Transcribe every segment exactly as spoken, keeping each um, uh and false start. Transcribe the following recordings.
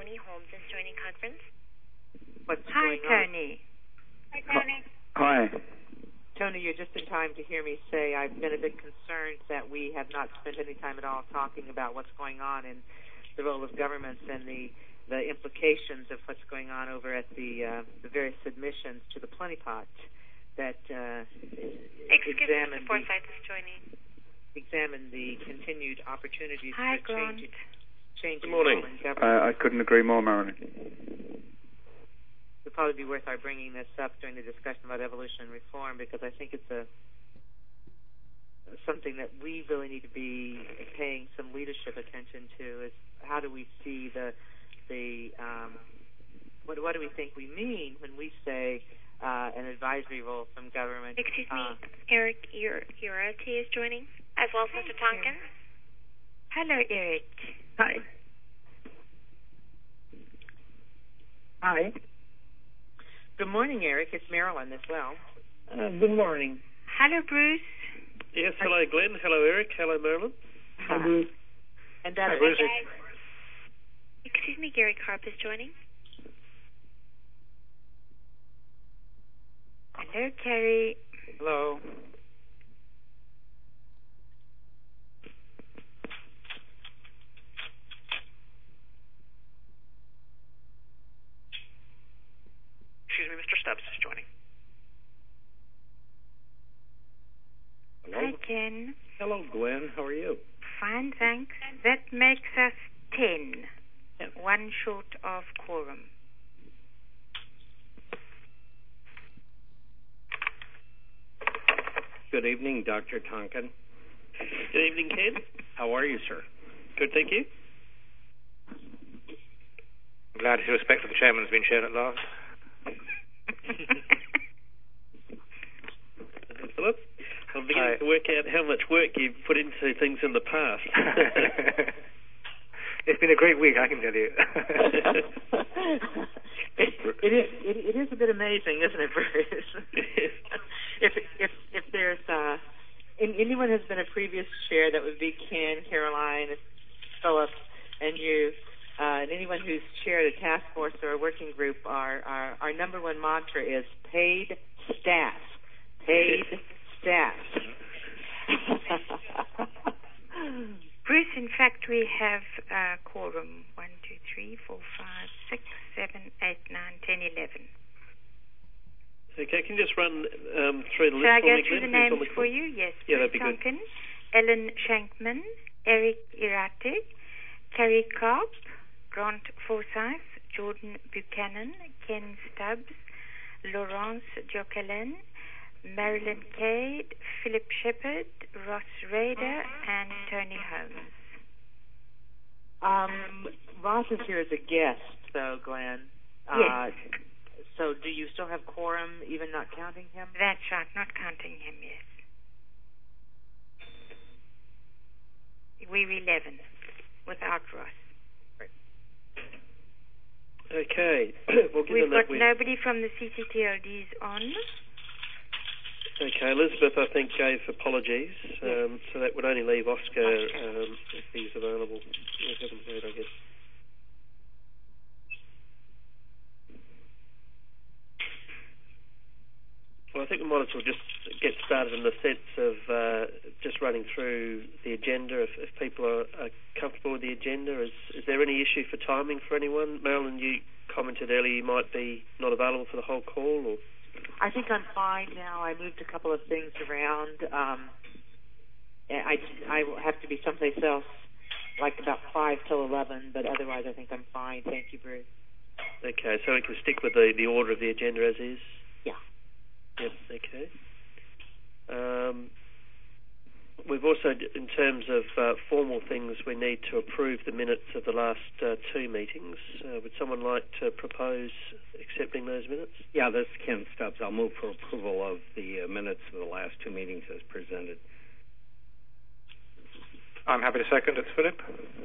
Tony Holmes is joining conference. What's Hi, going Tony. on? Hi, Tony. Hi. Tony, you're just in time to hear me say I've been a bit concerned that we have not spent any time at all talking about what's going on in the role of governments and the the implications of what's going on over at the uh, the various submissions to the Plenty Pot that uh, Excuse examine me, Forsyth is joining. examine the continued opportunities Hi, for Grant. change, change Good morning. in government. Uh, I couldn't agree more, Marilyn. It would probably be worth our bringing this up during the discussion about evolution and reform, because I think it's a something that we really need to be paying some leadership attention to. Is how do we see the the um, what, what do we think we mean when we say uh, an advisory role from government? Excuse uh, me, Eric Urati is joining, as well as Mister Tonkin. Hello, Eric. Hi. Hi. Good morning, Eric. It's Marilyn as well. Uh, good morning. Hello, Bruce. Yes, hello, Glenn. Hello, Eric. Hello, Marilyn. Hi, Bruce. And that Hi, is Bruce. Excuse me, Gary Karp is joining. Hello, Carrie. Hello. Excuse me, Mister Stubbs is joining. Hello. Hi, Jen. Hello, Gwen. How are you? Fine, thanks. That makes us ten. Ten. One short of quorum. Good evening, Doctor Tonkin. Good evening, Ken. How are you, sir? Good, thank you. I'm glad his respect for the chairman's been shown at last. Philip, I'm beginning Hi. to work out how much work you've put into things in the past. It's been a great week, I can tell you. it, it is it, it is a bit amazing, isn't it, Bruce? if if if there's uh, in, anyone has been a previous chair, that would be Ken, Caroline, Philip, and you. Uh, and anyone who's chaired a task force or a working group, our our, our number one mantra is paid staff. Paid staff. Bruce, in fact, we have uh, quorum. One, two, three, four, five, six, seven, eight, nine, ten, eleven. Okay, can you just run um, through the list Shall I for go me, through Glenn? the Who's names on the for call? you? Yes. Yeah, Bruce that'd be good. Tonkin, Ellen Shankman, Eric Irate, Carrie Karp, Grant Forsyth, Jordan Buchanan, Ken Stubbs, Laurence Jocelyn, Marilyn Cade, Philip Shepard, Ross Rader, and Tony Holmes. Um, Ross is here as a guest, though, Glenn. Yes. Uh, so do you still have quorum, even not counting him? That's right, not counting him, yes. We're eleven, without Ross. Okay. well, given We've that got we... nobody from the C C T L Ds on. Okay, Elizabeth, I think, gave apologies, um, so that would only leave Oscar um, if he's available. I haven't heard, I guess. Well, I think we might as well just get started in the sense of uh, just running through the agenda. If, if people are, are comfortable with the agenda, is, is there any issue for timing for anyone? Marilyn, you commented earlier you might be not available for the whole call, or... I think I'm fine now. I moved a couple of things around. Um, and I, I will have to be someplace else, like about five till eleven, but otherwise I think I'm fine. Thank you, Bruce. Okay, so we can stick with the, the order of the agenda as is? Yeah. Yep, okay. Um, we've also, in terms of uh, formal things, we need to approve the minutes of the last uh, two meetings. Uh, would someone like to propose accepting those minutes? Yeah, this is Ken Stubbs. I'll move for approval of the uh, minutes of the last two meetings as presented. I'm happy to second. It's Philip.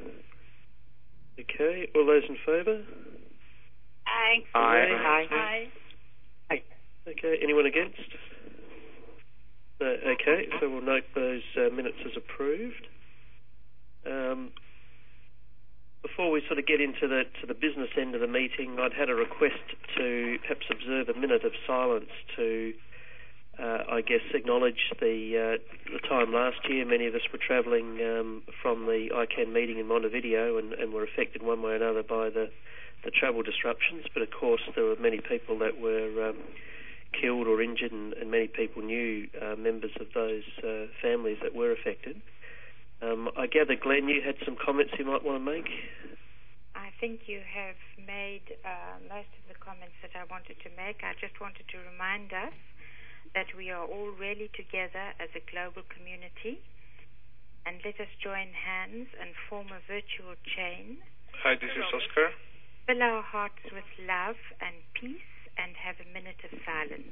Okay, all those in favour? Aye. Aye. Aye. Aye. Okay, anyone against? No, okay, so we'll note those uh, minutes as approved. Um, before we sort of get into the to the business end of the meeting, I'd had a request to perhaps observe a minute of silence to, uh, I guess, acknowledge the uh, the time last year. Many of us were travelling um, from the I CAN meeting in Montevideo and, and were affected one way or another by the, the travel disruptions. But of course, there were many people that were um, killed or injured, and, and many people knew uh, members of those uh, families that were affected. Um, I gather, Glenn, you had some comments you might want to make? I think you have made uh, most of the comments that I wanted to make. I just wanted to remind us that we are all really together as a global community, and let us join hands and form a virtual chain. Hi, this is Oscar. Fill our hearts with love and peace and have a minute of silence.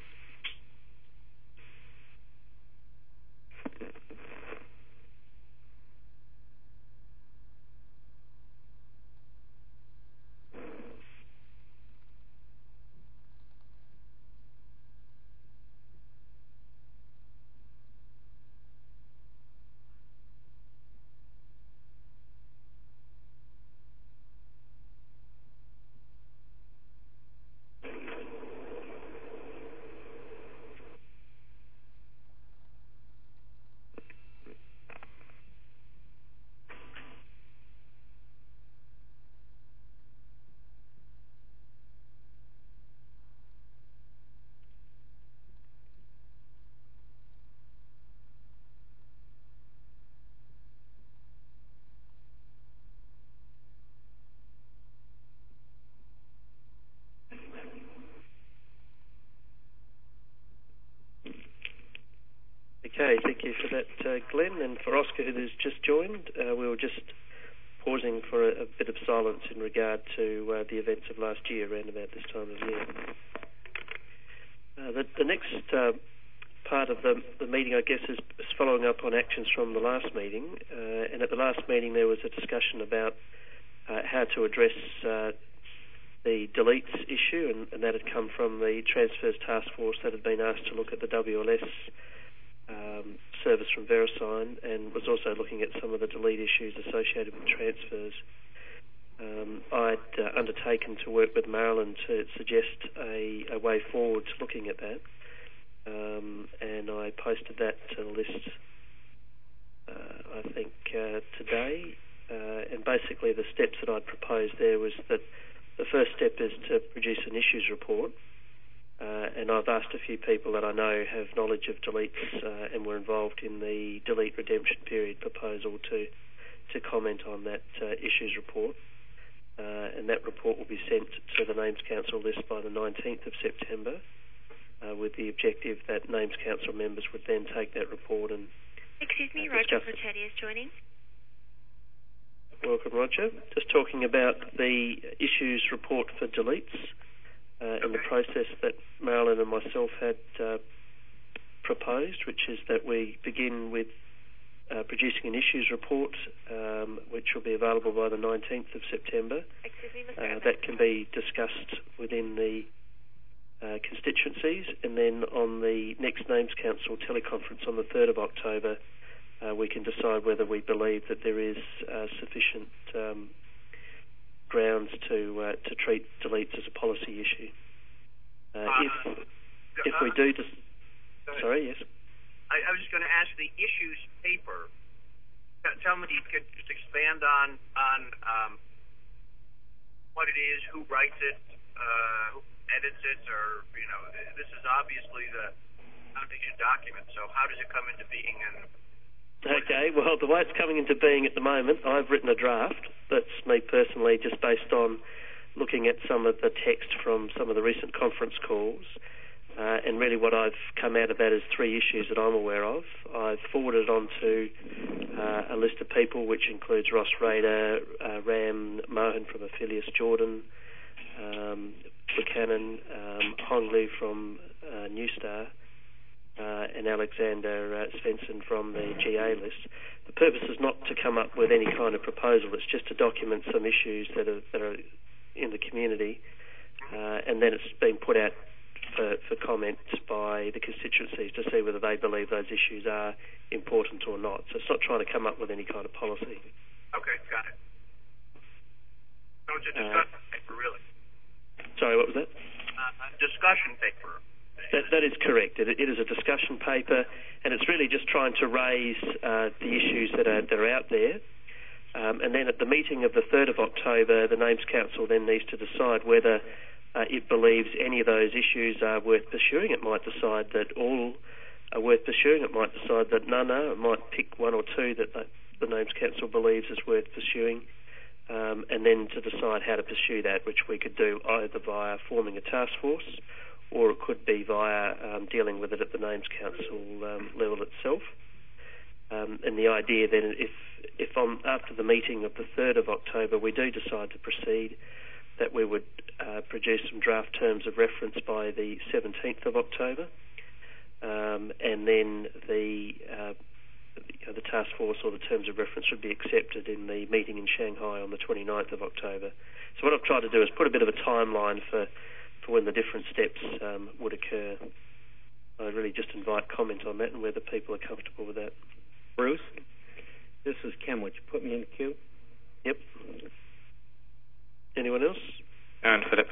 Okay, thank you for that, uh, Glenn. And for Oscar, who's just joined, uh, we were just pausing for a, a bit of silence in regard to uh, the events of last year, around about this time of year. Uh, the, the next uh, part of the, the meeting, I guess, is, is following up on actions from the last meeting. Uh, and at the last meeting, there was a discussion about uh, how to address uh, the deletes issue, and, and that had come from the Transfers Task Force that had been asked to look at the W L S Um, service from VeriSign, and was also looking at some of the delete issues associated with transfers. Um, I'd uh, undertaken to work with Marilyn to suggest a, a way forward to looking at that, um, and I posted that to the list, uh, I think, uh, today. Uh, and basically the steps that I'd proposed there was that the first step is to produce an issues report. Uh, and I've asked a few people that I know have knowledge of deletes uh, and were involved in the delete redemption period proposal to to comment on that uh, issues report. Uh, and that report will be sent to the Names Council list by the nineteenth of September, uh, with the objective that Names Council members would then take that report and Excuse me, uh, Roger Porchetti is joining. Welcome, Roger. Just talking about the issues report for deletes. Uh, and the process that Marilyn and myself had uh, proposed, which is that we begin with uh, producing an issues report, um, which will be available by the nineteenth of September. Excuse me, Mister Uh, Evans. that can be discussed within the uh, constituencies, and then on the next Names Council teleconference on the third of October, uh, we can decide whether we believe that there is uh, sufficient um, grounds to uh, to treat deletes as a policy issue. Uh, Uh, if if we do, dis- sorry, yes. I, I was just going to ask the issues paper. T- Tell me, could just expand on on um, what it is, who writes it, uh, who edits it, or you know, this is obviously the foundation document. So how does it come into being? And Okay, well, the way it's coming into being at the moment, I've written a draft. That's me personally, just based on looking at some of the text from some of the recent conference calls. Uh, and really what I've come out of that is three issues that I'm aware of. I've forwarded on to uh, a list of people, which includes Ross Rader, uh, Ram Mohan from Affilius Jordan, um, Buchanan, um, Hongley from uh, New Star, Uh, and Alexander uh, Svensson from the G A list. The purpose is not to come up with any kind of proposal. It's just to document some issues that are that are in the community, uh, and then it's being put out for, for comment by the constituencies to see whether they believe those issues are important or not. So it's not trying to come up with any kind of policy. okay, got it. So it's a discussion uh, paper, really. Sorry, what was that? Uh, a discussion paper. That, that is correct. It, it is a discussion paper, and it's really just trying to raise uh, the issues that are, that are out there. Um, and then at the meeting of the third of October, the Names Council then needs to decide whether uh, it believes any of those issues are worth pursuing. It might decide that all are worth pursuing. It might decide that none are. It might pick one or two that the, the Names Council believes is worth pursuing. Um, and then to decide how to pursue that, which we could do either via forming a task force, or it could be via um, dealing with it at the Names Council um, level itself. Um, and the idea then, if if on, after the meeting of the third of October we do decide to proceed, that we would uh, produce some draft terms of reference by the seventeenth of October, um, and then the uh, you know, the task force or the terms of reference would be accepted in the meeting in Shanghai on the twenty-ninth of October. So what I've tried to do is put a bit of a timeline for, for when the different steps um, would occur. I really just invite comment on that and whether people are comfortable with that. Bruce, this is Ken. Would you put me in the queue? Yep. Anyone else? And Philip.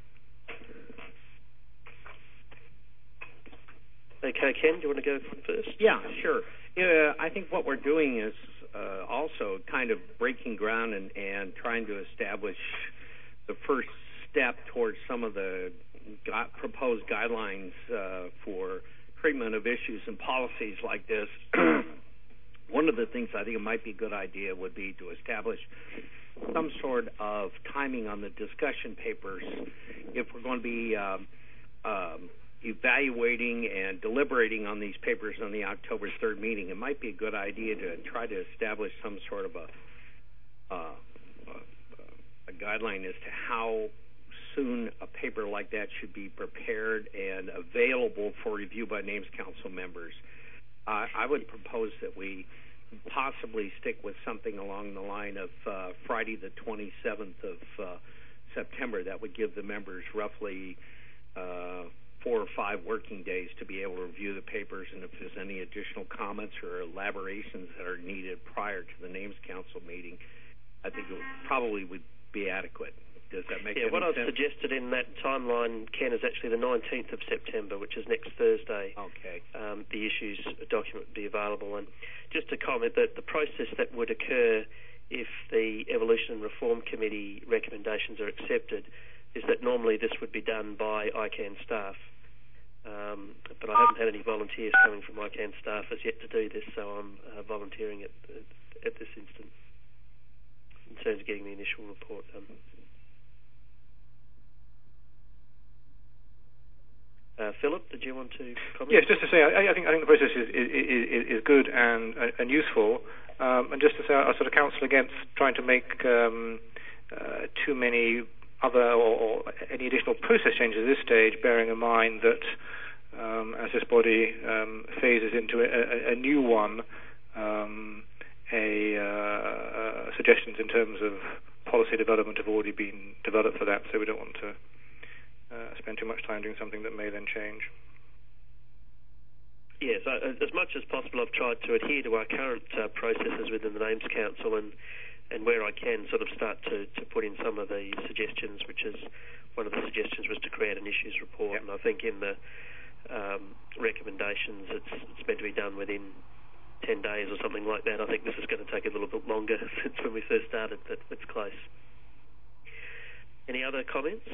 Okay, Ken, do you want to go first? Yeah, sure. Yeah, I think what we're doing is uh, also kind of breaking ground and, and trying to establish the first step towards some of the gu- proposed guidelines uh, for treatment of issues and policies like this. One of the things I think it might be a good idea would be to establish some sort of timing on the discussion papers if we're going to be um, um, evaluating and deliberating on these papers on the October third meeting. It might be a good idea to try to establish some sort of a, uh, a, a guideline as to how soon a paper like that should be prepared and available for review by Names Council members. Uh, I would propose that we possibly stick with something along the line of uh, Friday the twenty-seventh of uh, September. That would give the members roughly uh, four or five working days to be able to review the papers, and if there's any additional comments or elaborations that are needed prior to the Names Council meeting, I think it would probably would be adequate. Does that make yeah, any what I've sense? suggested in that timeline, Ken, is actually the nineteenth of September, which is next Thursday. Okay. Um, the issues document would be available. And just to comment that the process that would occur if the Evolution and Reform Committee recommendations are accepted is that normally this would be done by I CAN staff. Um, but I haven't had any volunteers coming from I CAN staff as yet to do this, so I'm uh, volunteering at, at, at this instant in terms of getting the initial report done. Uh, Philip, did you want to comment? Yes, just to say, I, I think I think the process is is, is, is good and and useful, um, and just to say, I sort of counsel against trying to make um, uh, too many other or, or any additional process changes at this stage, bearing in mind that um, as this body um, phases into a, a, a new one, um, a uh, uh, suggestions in terms of policy development have already been developed for that, so we don't want to Uh, spend too much time doing something that may then change. Yes, uh, as much as possible I've tried to adhere to our current uh, processes within the Names Council, and, and where I can sort of start to, to put in some of the suggestions, which is one of the suggestions was to create an issues report, yep. And I think in the um, recommendations it's, it's meant to be done within ten days or something like that. I think this is going to take a little bit longer since when we first started, but it's close. Any other comments?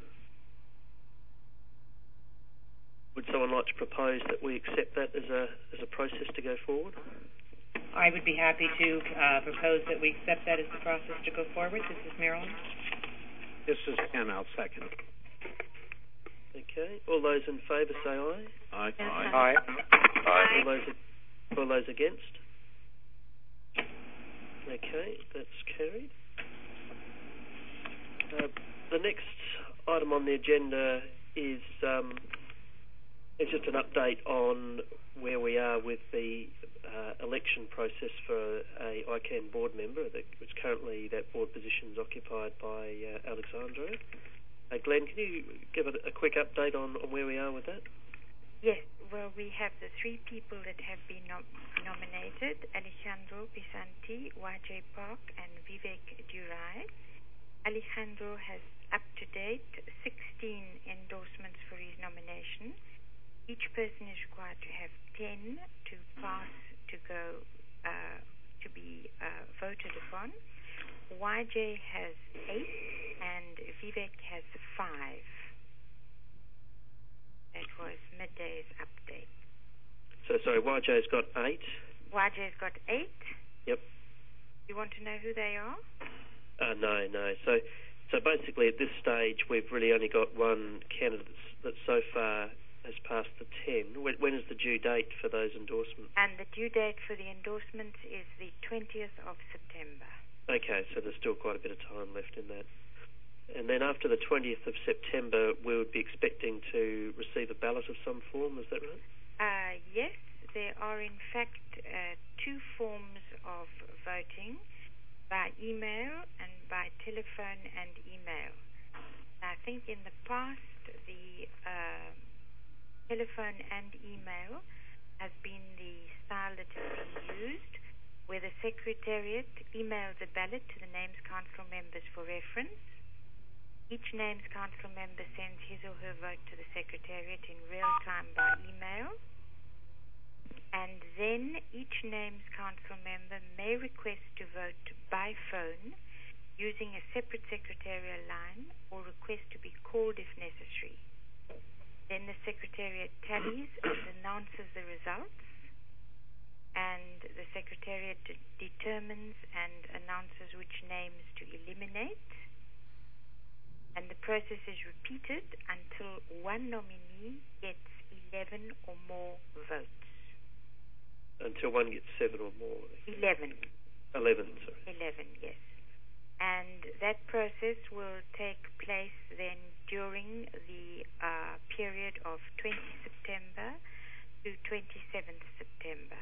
Would someone like to propose that we accept that as a as a process to go forward? I would be happy to uh, propose that we accept that as the process to go forward. This is Marilyn. This is Ken. I'll second. Okay. All those in favour say aye. Aye. Aye. Aye. Aye. All those, all those against? Okay, that's carried. Uh, the next item on the agenda is um, it's just an update on where we are with the uh, election process for a I CAN board member. That which currently that board position is occupied by uh, Alexandra. Uh, Glenn, can you give a, a quick update on, on where we are with that? Yes, well, we have the three people that have been nom- nominated, Alejandro Pisanti, Y J Park, and Vivek Durai. Alejandro has up to date sixteen endorsements for his nomination. Each person is required to have ten to pass to go uh, to be uh, voted upon. Y J has eight and Vivek has five. That was midday's update. So, sorry, Y J's got eight? Y J's got eight. Yep. You want to know who they are? Uh, no, no. So, so basically at this stage we've really only got one candidate that so far has passed the ten. When, when is the due date for those endorsements? And the due date for the endorsements is the twentieth of September. Okay, so there's still quite a bit of time left in that. And then after the twentieth of September, we would be expecting to receive a ballot of some form, is that right? Uh, yes, there are in fact uh, two forms of voting, by email and by telephone and email. I think in the past the uh, telephone and email has been the style that has been used, where the Secretariat emails a ballot to the Names Council members for reference. Each Names Council member sends his or her vote to the Secretariat in real time by email. And then each Names Council member may request to vote by phone using a separate secretarial line or request to be called if necessary. Then the Secretariat tallies and announces the results, and the Secretariat de- determines and announces which names to eliminate. And the process is repeated until one nominee gets eleven or more votes. Until one gets seven or more? Eleven. Eleven, sorry. Eleven, yes. And that process will take place then during the uh, period of twentieth September to twenty-seventh September.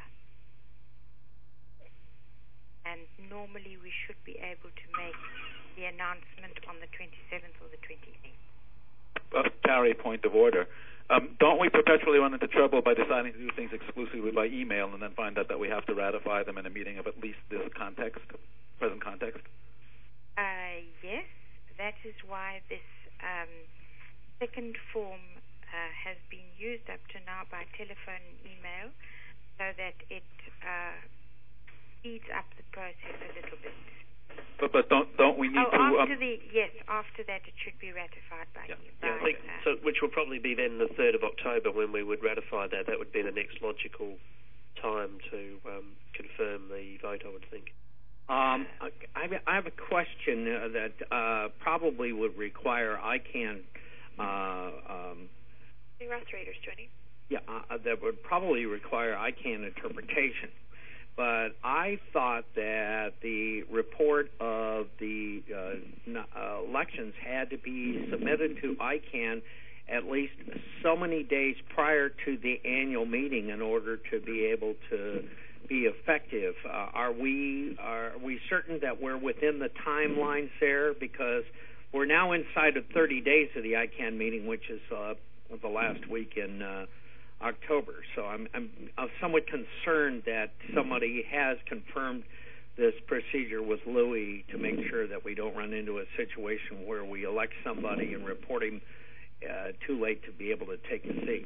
And normally we should be able to make the announcement on the twenty-seventh or the twenty-eighth. Uh, Terry, point of order. Um, don't we perpetually run into trouble by deciding to do things exclusively by email and then find out that we have to ratify them in a meeting of at least this context, present context? Uh, yes, that is why this um, second form uh, has been used up to now by telephone and email, so that it uh, speeds up the process a little bit. But but don't don't we need oh, to? After Um, the yes, after that it should be ratified by Yeah. you. Yeah, I by, think, uh, so, which will probably be then the third of October when we would ratify that. That would be the next logical time to um, confirm the vote, I would think. Um, I, I have a question uh, that uh, probably would require I CAN. Uh, um, The Roth Raiders joining. yeah, uh, that would probably require I CAN interpretation. But I thought that the report of the uh, uh, elections had to be submitted to I CAN at least so many days prior to the annual meeting in order to be able to be effective. Uh, are we are we certain that we're within the timelines there? Because we're now inside of thirty days of the I CAN meeting, which is uh, the last week in uh, October. So I'm, I'm I'm somewhat concerned that somebody has confirmed this procedure with Louis to make sure that we don't run into a situation where we elect somebody and report him uh, too late to be able to take the seat.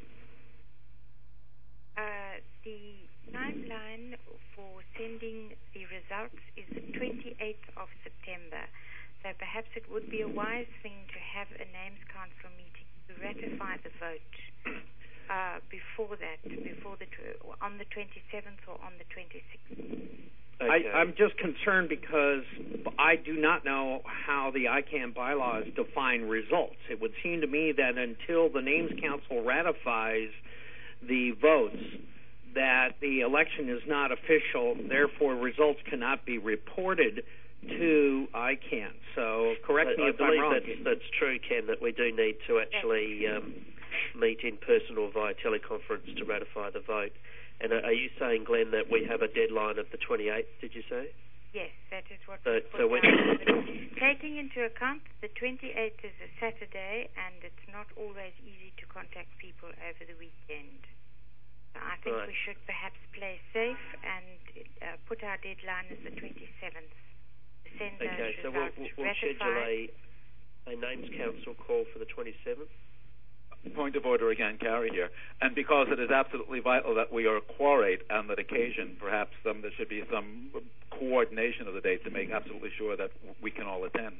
Uh, the timeline for sending the results is the twenty-eighth of September. So perhaps it would be a wise thing to have a Names Council meeting to ratify the vote uh, before that, before the tw- on the twenty-seventh or on the twenty-sixth. Okay. I, I'm just concerned because I do not know how the I CAN bylaws define results. It would seem to me that until the Names Council ratifies the votes, that the election is not official, therefore results cannot be reported to I CAN. So correct me I, I if I'm wrong. believe that's, that's true, Ken, that we do need to actually um, meet in person or via teleconference to ratify the vote. And are you saying, Glenn, that we have a deadline of the twenty-eighth, did you say? Yes, that is what So, we put so when down. Taking into account the twenty-eighth is a Saturday, and it's not always easy to contact people over the weekend. So I think Right. we should perhaps play safe and uh, put our deadline as the twenty-seventh, the send Okay, those so results we'll, we'll, we'll schedule a, a names council call for the twenty-seventh. Point of order again, Carrie here. And because it is absolutely vital that we are quorate on that occasion, perhaps um, there should be some coordination of the date to make absolutely sure that we can all attend.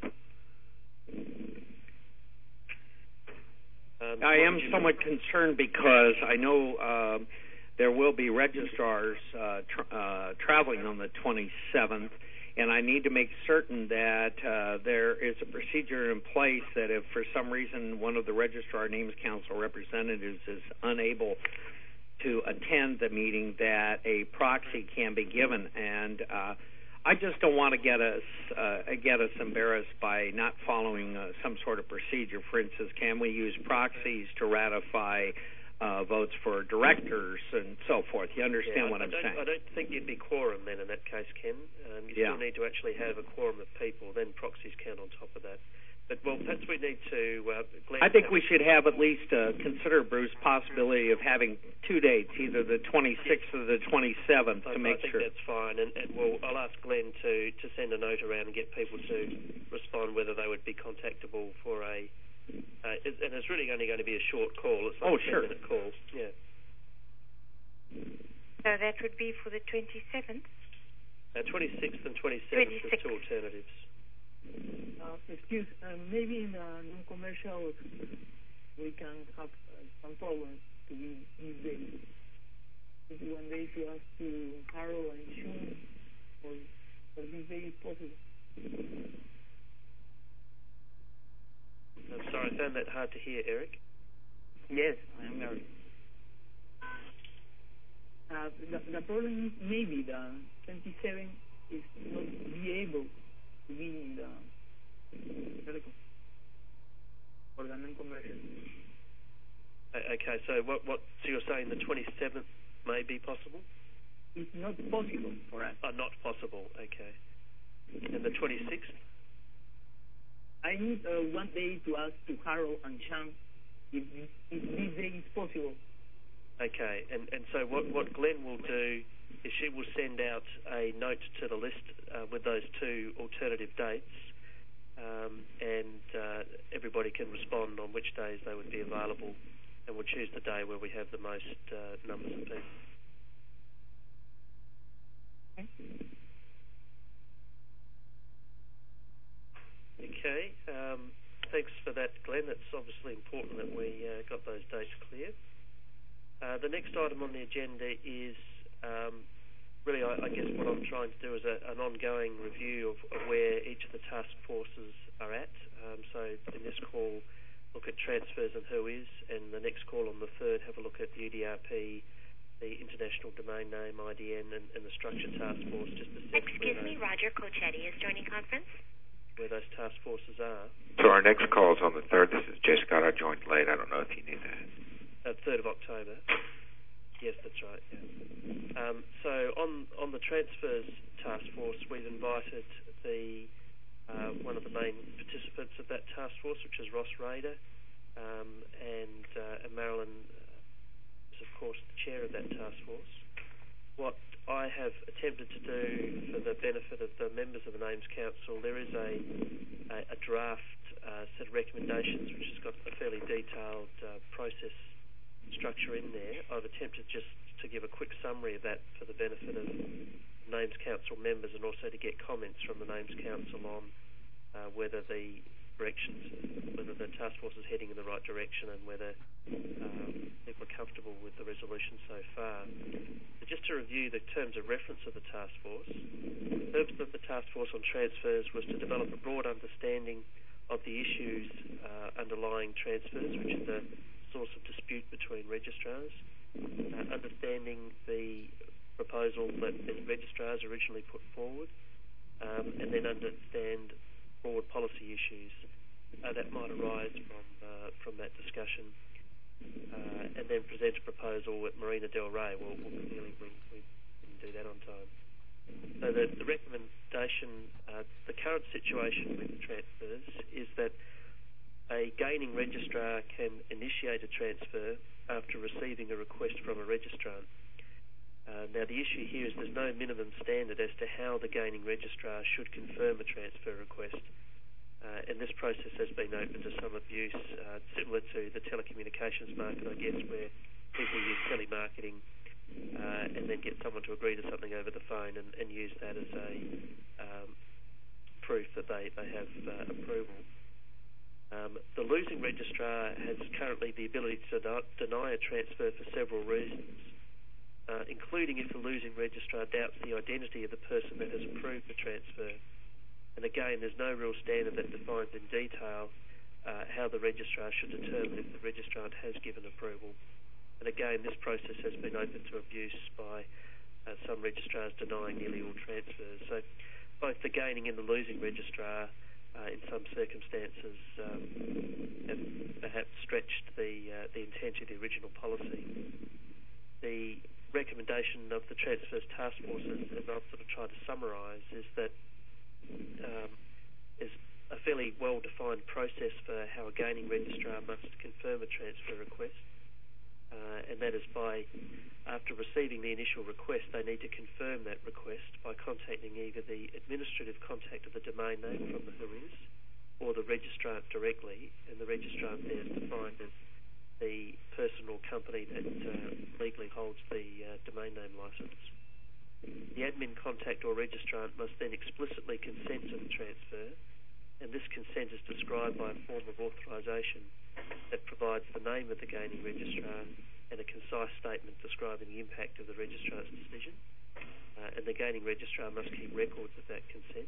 Um, I am somewhat concerned because I know uh, there will be registrars uh, tra- uh, traveling on the twenty-seventh, and I need to make certain that uh, there is a procedure in place that if for some reason one of the registrar names council representatives is unable to attend the meeting, that a proxy can be given. And uh, I just don't want to get us uh, get us embarrassed by not following uh, some sort of procedure. For instance, can we use proxies to ratify Uh, votes for directors and so forth? You understand yeah, what I, I'm I saying? I don't think you'd be quorum then in that case, Ken. Um, you yeah. still need to actually have a quorum of people, then proxies count on top of that. But, well, perhaps we need to... Uh, Glenn, I think we should have at least uh, consider, Bruce, possibility of having two dates, either the twenty-sixth or the twenty-seventh, I, to make I think sure. that's fine, and, and we'll, I'll ask Glenn to, to send a note around and get people to respond whether they would be contactable for a... Uh, it, and it's really only going to be a short call. It's like oh, a sure. ten-minute call, yeah. So that would be for the twenty-seventh? Uh, twenty-sixth and twenty-seventh is two alternatives. Uh, excuse, uh, maybe in uh, non-commercial we can have uh, some problems to be these days. If one day to ask to Harold and Sean, or, or this day is possible. I'm sorry, I found that hard to hear, Eric. Yes, I am Eric. Uh, the, the problem is maybe the twenty-seven is not be able to be in the telecom or the non-commercial. Okay, so what? What? So you're saying the twenty-seventh may be possible? It's not possible for us. Oh, not possible. Okay. And the twenty-sixth? I need uh, one day to ask to Harold and Sean if, if this day is possible. Okay, and, and so what, what Glenn will do is she will send out a note to the list uh, with those two alternative dates, um, and uh, everybody can respond on which days they would be available, and we'll choose the day where we have the most uh, numbers of people. Okay, um, thanks for that, Glenn. It's obviously important that we uh, got those dates clear. Uh, the next item on the agenda is um, really, I, I guess what I'm trying to do is a, an ongoing review of, of where each of the task forces are at. Um, so in this call, look at transfers and who is, and the next call on the third, have a look at U D R P, the International Domain Name, I D N, and, and the Structure Task Force. Just to Excuse me, Roger Cochetti is joining conference. Where those task forces are. So our next call is on the third. This is Jay Scott. I joined late. I don't know if you need that. Uh, third of October. Yes, that's right. Yeah. Um, so on on the transfers task force, we've invited the uh, one of the main participants of that task force, which is Ross Rader, um, and, uh, and Marilyn uh, is of course the chair of that task force. What I have attempted to do for the benefit of the members of the Names Council, there is a a, a draft uh, set of recommendations which has got a fairly detailed uh, process structure in there. I've attempted just to give a quick summary of that for the benefit of Names Council members, and also to get comments from the Names Council on uh, whether the directions, whether the task force is heading in the right direction, and whether um, people are comfortable with the resolution so far. So just to review the terms of reference of the task force, the purpose of the task force on transfers was to develop a broad understanding of the issues uh, underlying transfers, which is the source of dispute between registrars, uh, understanding the proposal that the registrars originally put forward, um, and then understand broad policy issues uh, that might arise from uh, from that discussion, uh, and then present a proposal at Marina Del Rey. Well, well clearly we, we didn't do that on time. So the, the recommendation, uh, the current situation with transfers is that a gaining registrar can initiate a transfer after receiving a request from a registrant. Uh, now, the issue here is there's no minimum standard as to how the gaming registrar should confirm a transfer request. Uh, and this process has been open to some abuse, uh, similar to the telecommunications market, I guess, where people use telemarketing uh, and then get someone to agree to something over the phone and, and use that as a um, proof that they, they have uh, approval. Um, the losing registrar has currently the ability to deny a transfer for several reasons, uh, including if the losing registrar doubts the identity of the person that has approved the transfer. And again, there's no real standard that defines in detail uh, how the registrar should determine if the registrant has given approval. And again, this process has been open to abuse by uh, some registrars denying nearly all transfers. So both the gaining and the losing registrar Uh, in some circumstances, um, have perhaps stretched the uh, the intent of the original policy. The recommendation of the Transfers Task Force, as, as I've sort of tried to summarise, is that um, is a fairly well-defined process for how a gaining registrar must confirm a transfer request, uh, and that is by, after receiving the initial request, they need to confirm that request by contacting either the administrative contact of the domain name from the Wh O I S or the registrant directly, and the registrant there is defined as the person or company that uh, legally holds the uh, domain name license. The admin contact or registrant must then explicitly consent to the transfer, and this consent is described by a form of authorisation that provides the name of the gaining registrar and a concise statement describing the impact of the registrar's decision, uh, and the gaining registrar must keep records of that consent.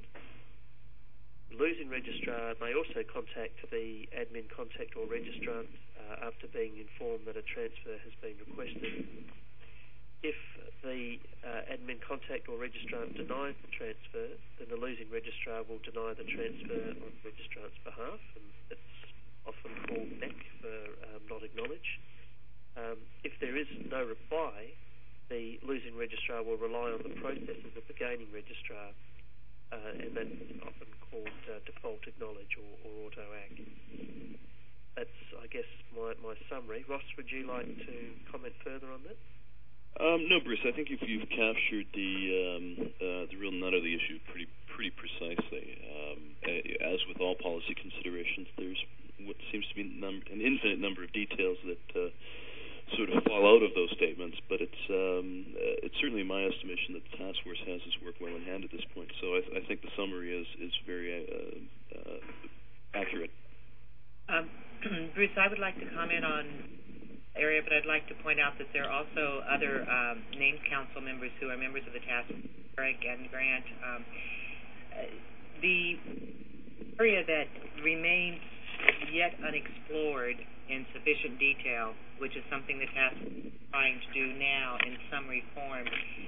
The losing registrar may also contact the admin contact or registrant uh, after being informed that a transfer has been requested. If the uh, admin contact or registrant denies the transfer, then the losing registrar will deny the transfer on the registrant's behalf, and it's often called back for um, not acknowledged. Um, if there is no reply, the losing registrar will rely on the processes of the gaining registrar, uh, and that's often called uh, default acknowledge or, or auto-act. That's, I guess, my, my summary. Ross, would you like to comment further on that? Um, no, Bruce. I think if you've captured the um, uh, the real nut of the issue pretty pretty precisely. Um, as with all policy considerations, there's what seems to be num- an infinite number of details that uh, sort of fall out of those statements. But it's um, uh, it's certainly my estimation that the task force has its work well in hand at this point. So I, th- I think the summary is is very uh, uh, accurate. Um, Bruce, I would like to comment on area, but I'd like to point out that there are also other um, named council members who are members of the task force, Greg and Grant. Um, uh, the area that remains yet unexplored in sufficient detail, which is something the task force is trying to do now in summary form,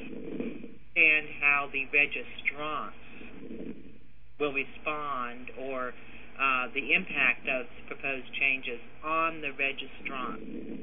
and how the registrants will respond or uh, the impact of proposed changes on the registrant.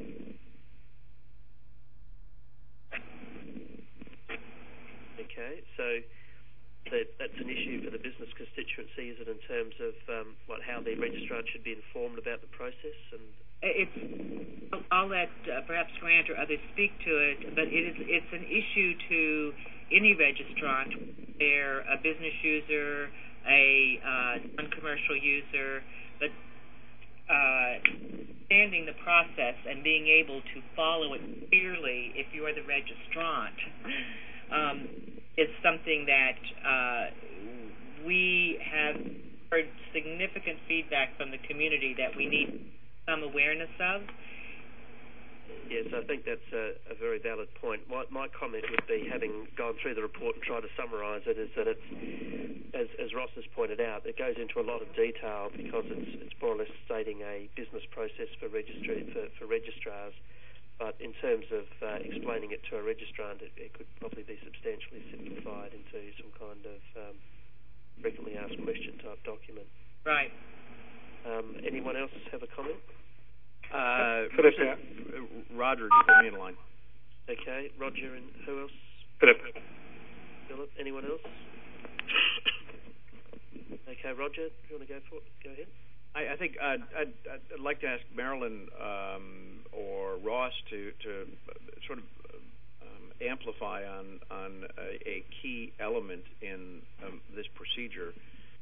Okay, so that, that's an issue for the business constituency, is it, in terms of um, what how the registrant should be informed about the process? And it's, I'll let uh, perhaps Grant or others speak to it, but it is it's an issue to any registrant. They're a business user, a uh, non-commercial user, but uh, understanding the process and being able to follow it clearly if you are the registrant um, is something that uh, we have heard significant feedback from the community that we need some awareness of. Yes, I think that's a, a very valid point. My, my comment would be, having gone through the report and tried to summarise it, is that it's, as, as Ross has pointed out, it goes into a lot of detail because it's, it's more or less stating a business process for, registry, for, for registrars. But in terms of uh, explaining it to a registrant, it, it could probably be substantially simplified into some kind of um, frequently asked question type document. Right. Um, anyone else have a comment? Uh, Philip, yeah. Roger, you put me in line. Okay, Roger, and who else? Philip. Philip, anyone else? Okay, Roger, do you want to go for it? Go ahead. I, I think I'd, I'd, I'd like to ask Marilyn um, or Ross to, to sort of um, amplify on on a, a key element in um, this procedure.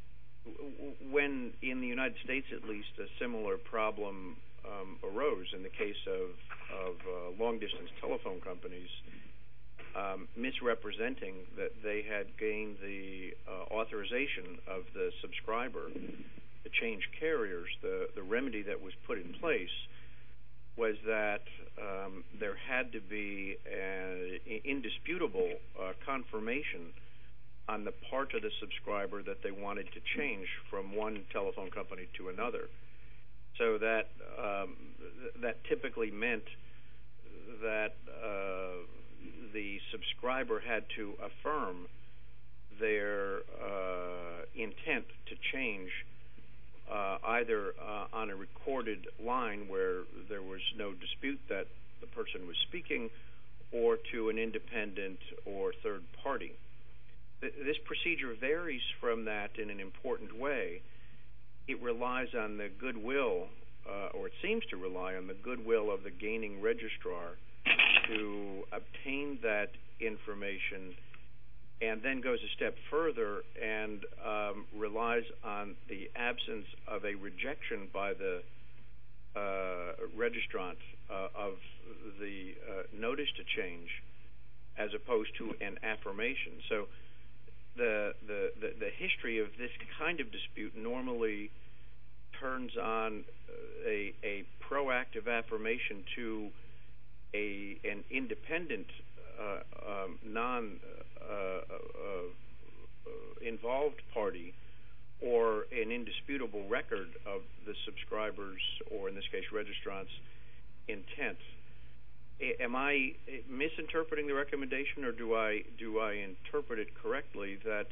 When in the United States, at least, a similar problem um, arose in the case of of uh, long-distance telephone companies um, misrepresenting that they had gained the uh, authorization of the subscriber to change carriers, the the remedy that was put in place was that um, there had to be an indisputable uh, confirmation on the part of the subscriber that they wanted to change from one telephone company to another. So that um, th- that typically meant that uh, the subscriber had to affirm their uh, intent to change uh, either uh, on a recorded line where there was no dispute that the person was speaking, or to an independent or third party. This procedure varies from that in an important way. It relies on the goodwill, uh, or it seems to rely on the goodwill of the gaining registrar to obtain that information, and then goes a step further and um, relies on the absence of a rejection by the uh, registrant uh, of the uh, notice to change, as opposed to an affirmation. So The, the, the, the history of this kind of dispute normally turns on a, a proactive affirmation to a an independent, uh, um, non uh, uh, uh, involved party, or an indisputable record of the subscriber's, or in this case registrant's, intent. Am I misinterpreting the recommendation, or do I do I interpret it correctly that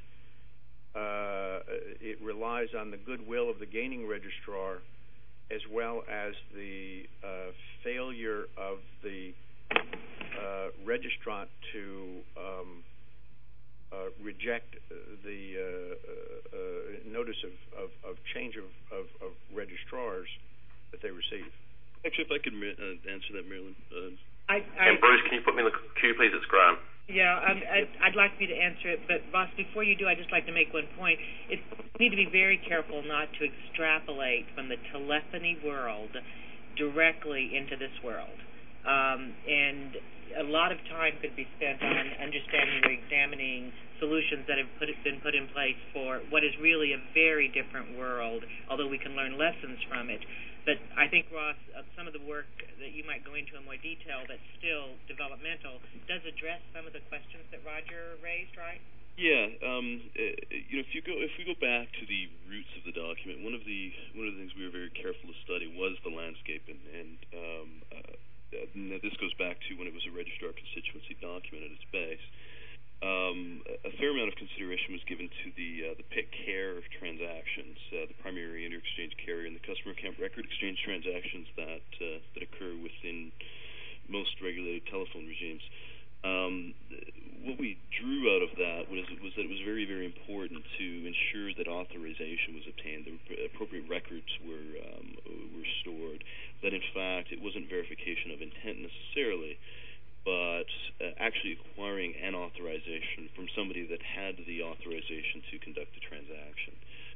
uh, it relies on the goodwill of the gaining registrar, as well as the uh, failure of the uh, registrant to um, uh, reject the uh, uh, notice of, of, of change of, of, of registrars that they receive? Actually, if I could uh, answer that, Marilyn. Uh, I, I, and Bruce, can you put me in the queue, please? It's Graham. Yeah, um, I'd, I'd like you to answer it, but Ross, before you do, I'd just like to make one point. It's, we need to be very careful not to extrapolate from the telephony world directly into this world. Um, and a lot of time could be spent on understanding or examining solutions that have put, been put in place for what is really a very different world, although we can learn lessons from it. But I think, Ross, uh, some of the work that you might go into in more detail that's still developmental does address some of the questions that Roger raised, right? Yeah. Um, uh, you know, if you go, if we go back to the roots of the document, one of the one of the things we were very careful to study was the landscape, and, and um, uh, this goes back to when it was a registrar constituency document at its base. Um, a fair amount of consideration was given to the uh, the P I C care of transactions, uh, the primary inter-exchange carrier, and the customer account record exchange transactions that uh, that occur within most regulated telephone regimes. Um, what we drew out of that was, was that it was very, very important to ensure that authorization was obtained, the appropriate records were um, were stored, that in fact it wasn't verification of intent necessarily, but uh, actually acquiring an authorization from somebody that had the authorization to conduct a transaction.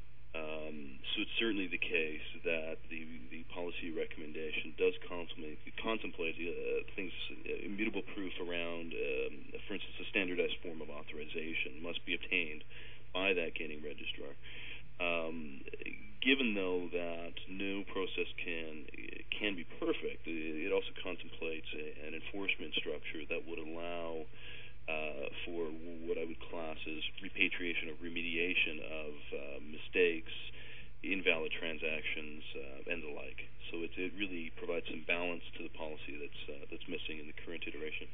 Um, so it's certainly the case that the, the policy recommendation does contemplate, contemplate uh, things, uh, immutable proof around, um, for instance, a standardized form of authorization must be obtained by that gaining registrar. Um, given, though, that no process can can be perfect, it also contemplates a, an enforcement structure that would allow uh, for what I would class as repatriation or remediation of uh, mistakes, invalid transactions, uh, and the like. So it, it really provides some balance to the policy that's uh, that's missing in the current iteration.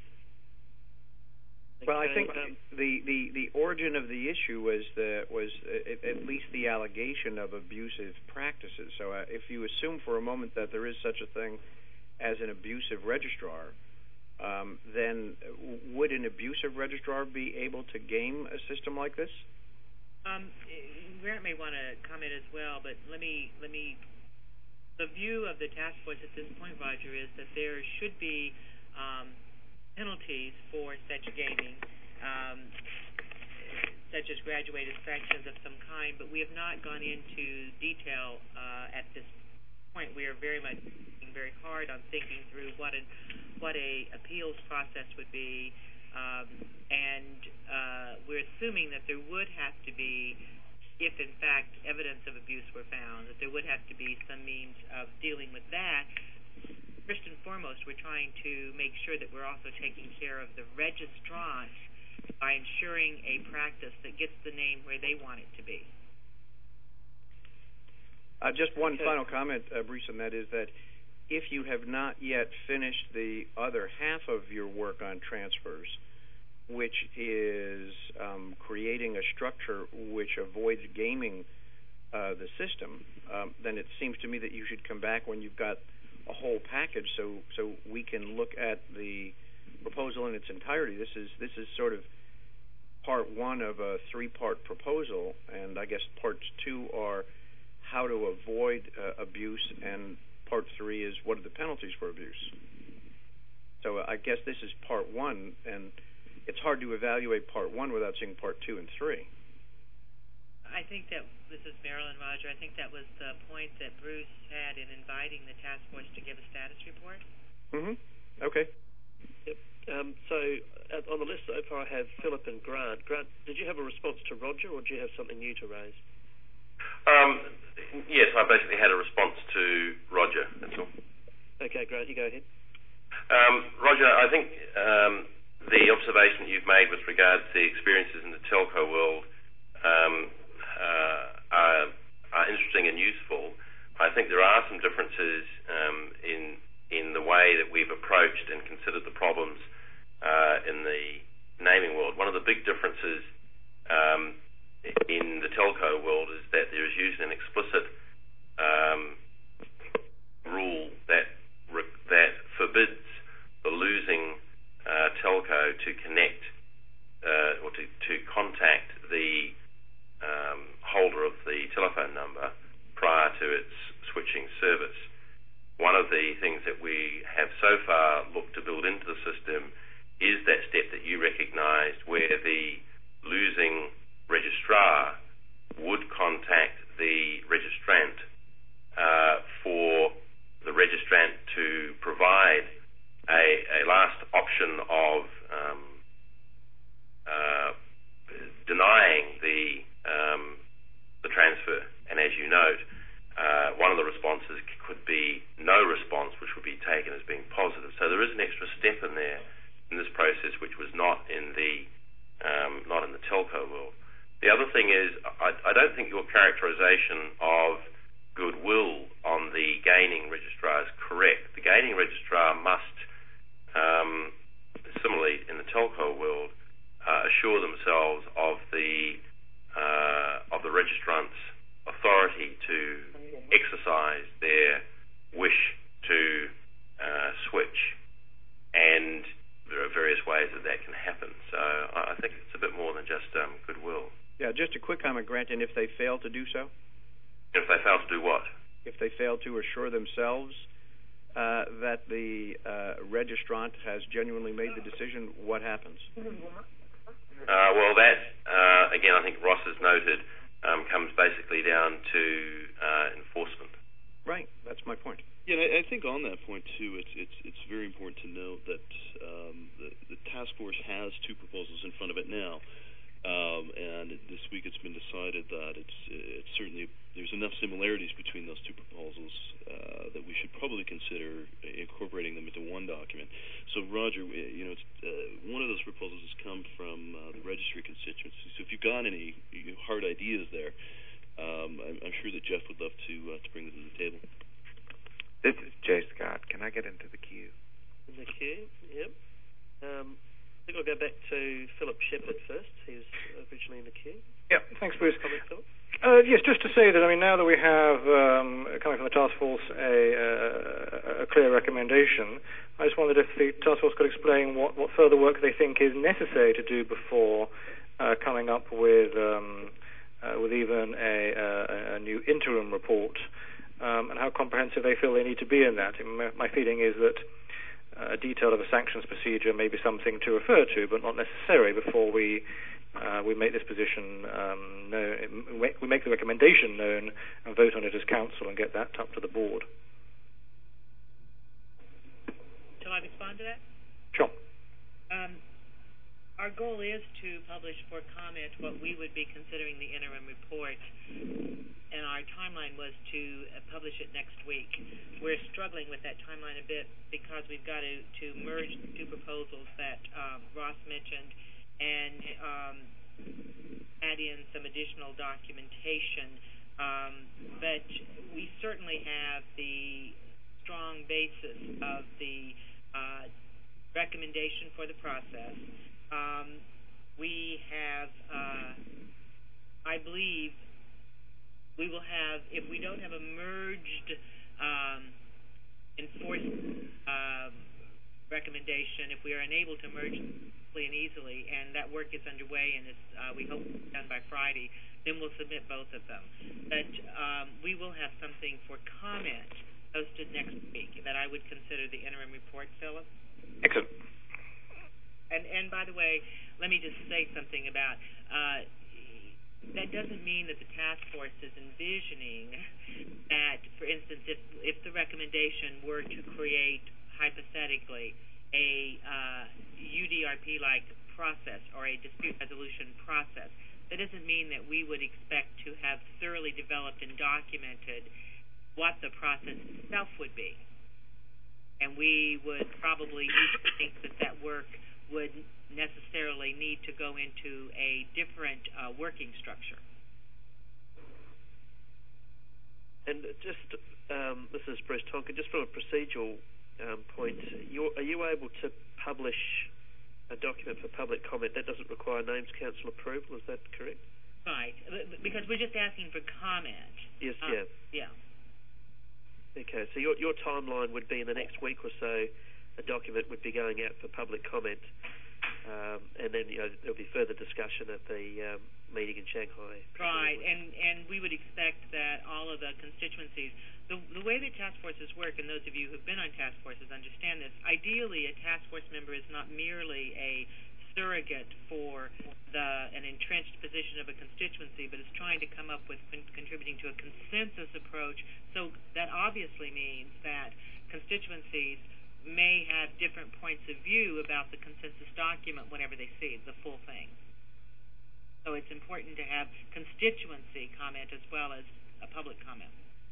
Well, I think the, the, the origin of the issue was the was at, at least the allegation of abusive practices. So uh, if you assume for a moment that there is such a thing as an abusive registrar, um, then would an abusive registrar be able to game a system like this? Um, Grant may want to comment as well, but let me let me. The view of the task force at this point, Roger, is that there should be um, penalties for such gaming, um, such as graduated sanctions of some kind, but we have not gone into detail uh, at this point. We are very much working very hard on thinking through what a, what a appeals process would be, um, and uh, we're assuming that there would have to be, if in fact evidence of abuse were found, that there would have to be some means of dealing with that. First and foremost, we're trying to make sure that we're also taking care of the registrants by ensuring a practice that gets the name where they want it to be. Uh, just one okay. final comment, uh, Bruce, and that is that if you have not yet finished the other half of your work on transfers, which is um, creating a structure which avoids gaming uh, the system, um, then it seems to me that you should come back when you've got a whole package, so so we can look at the proposal in its entirety. This is this is sort of part one of a three-part proposal, and I guess parts two are how to avoid uh, abuse, and part three is what are the penalties for abuse. So I guess this is part one, and it's hard to evaluate part one without seeing part two and three. I think that, this is Marilyn, Roger, I think that was the point that Bruce had in inviting the task force to give a status report. Mm-hmm. Okay. Yep. Um, so uh, on the list so far I have Philip and Grant. Grant, did you have a response to Roger, or do you have something new to raise? Um, yes, I basically had a response to Roger, that's all. Okay, Grant, you go ahead. Um, Roger, I think um, the observation that you've made with regards to the experiences in the telco world um, uh, are, are interesting and useful. I think there are some differences um, in in the way that we've approached and considered the problems uh, in the naming world. One of the big differences um, in the telco world is that there is usually an explicit um, rule that re- that forbids the losing uh, telco to connect uh, or to, to contact the um, holder of the telephone number prior to its switching service. One of the things that we have so far looked to build into the system is that step that you recognised, where the losing registrar would contact the registrant uh, for the registrant to provide a, a last option of um, uh, denying the um, the transfer. And as you note, uh, one of the responses could be no response, which would be taken as being positive. So there is an extra step in there in this process, which was not in the um, not in the telco world. The other thing is, I, I don't think your characterization of goodwill on the gaining registrar is correct. The gaining registrar must, um, similarly in the telco world, uh, assure themselves of the uh, of the registrant's authority to exercise their wish to uh, switch, and there are various ways that that can happen. So I think it's a bit more than just um, goodwill. Yeah, just a quick comment, Grant, and if they fail to do so? If they fail to do what? If they fail to assure themselves uh, that the uh, registrant has genuinely made the decision, what happens? Uh, well, that, uh, again, I think Ross has noted, um, comes basically down to uh, enforcement. Right, that's my point. Yeah, and I, I think on that point, too, it's it's it's very important to note that um, the, the task force has two proposals in front of it now. Um, and this week it's been decided that it's, it's certainly there's enough similarities between those two proposals uh, that we should probably consider incorporating them into one document. So, Roger, you know, it's, uh, one of those proposals has come from uh, the registry constituency. So, if you've got any hard ideas there, um, I'm, I'm sure that Jeff would love to uh, to bring them to the table. This is Jay Scott. Can I get into the queue? In the queue, yep. Um, I think I'll go back to Philip Shepherd first. He was originally in the queue. Yeah, thanks, Bruce. Comment, Philip? Uh, yes, just to say that, I mean, now that we have, um, coming from the task force, a, uh, a clear recommendation, I just wondered if the task force could explain what, what further work they think is necessary to do before uh, coming up with um, uh, with even a, uh, a new interim report, um, and how comprehensive they feel they need to be in that. I mean, my, my feeling is that uh, detail of a sanctions procedure may be something to refer to, but not necessary before we uh, we make this position um, known, we make the recommendation known and vote on it as council and get that up to the board. Shall I respond to that? Sure. Um, our goal is to publish for comment what we would be considering the interim report, and our timeline was to uh, publish it next week. We're struggling with that timeline a bit because we've got to, to merge the two proposals that um, Ross mentioned and um, add in some additional documentation. Um, but we certainly have the strong basis of the uh, recommendation for the process. Um, we have, uh, I believe, we will have, if we don't have a merged um, enforcement uh, recommendation, if we are unable to merge quickly and easily, and that work is underway and is, uh, we hope it's done by Friday, then we'll submit both of them. But um, we will have something for comment posted next week that I would consider the interim report, Philip. Excellent. And, and by the way, let me just say something about uh, that doesn't mean that the task force is envisioning that, for instance, if if the recommendation were to create, hypothetically, a uh, U D R P-like process or a dispute resolution process, that doesn't mean that we would expect to have thoroughly developed and documented what the process itself would be. And we would probably think that that work would necessarily need to go into a different uh, working structure. And just, um, this is Bruce Tonkin, just from a procedural um, point, you're, are you able to publish a document for public comment that doesn't require names council approval? Is that correct? Right, because we're just asking for comment. Yes, uh, yeah. Yeah. Okay, so your your timeline would be in the next week or so, a document would be going out for public comment, um, and then you know there'll be further discussion at the um, meeting in Shanghai. Right, and and we would expect that all of the constituencies, the the way that task forces work, and those of you who've been on task forces understand this. Ideally, a task force member is not merely a surrogate for the an entrenched position of a constituency, but is trying to come up with con- contributing to a consensus approach. So that obviously means that constituencies may have different points of view about the consensus document whenever they see the full thing. So it's important to have constituency comment as well as a public comment.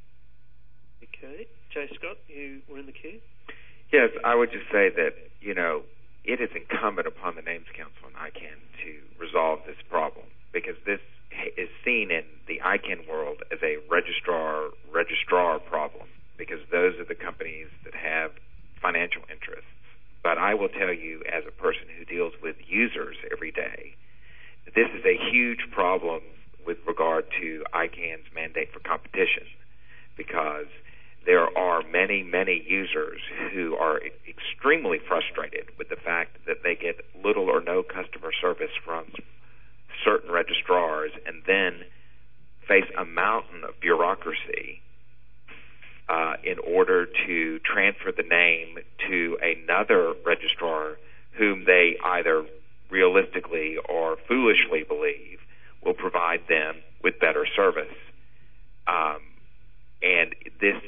Okay. Jay Scott, you were in the queue? Yes, I would just say that, you know, it is incumbent upon the Names Council and I C A N to resolve this problem, because this is seen in the I C A N world as a registrar registrar problem, because those are the companies that have financial interests. But I will tell you, as a person who deals with users every day, this is a huge problem with regard to I C A N's mandate for competition, because there are many, many users who are extremely frustrated with the fact that they get little or no customer service from certain registrars and then face a mountain of bureaucracy uh, in order to transfer the name to another registrar whom they either realistically or foolishly believe will provide them with better service. Um, and this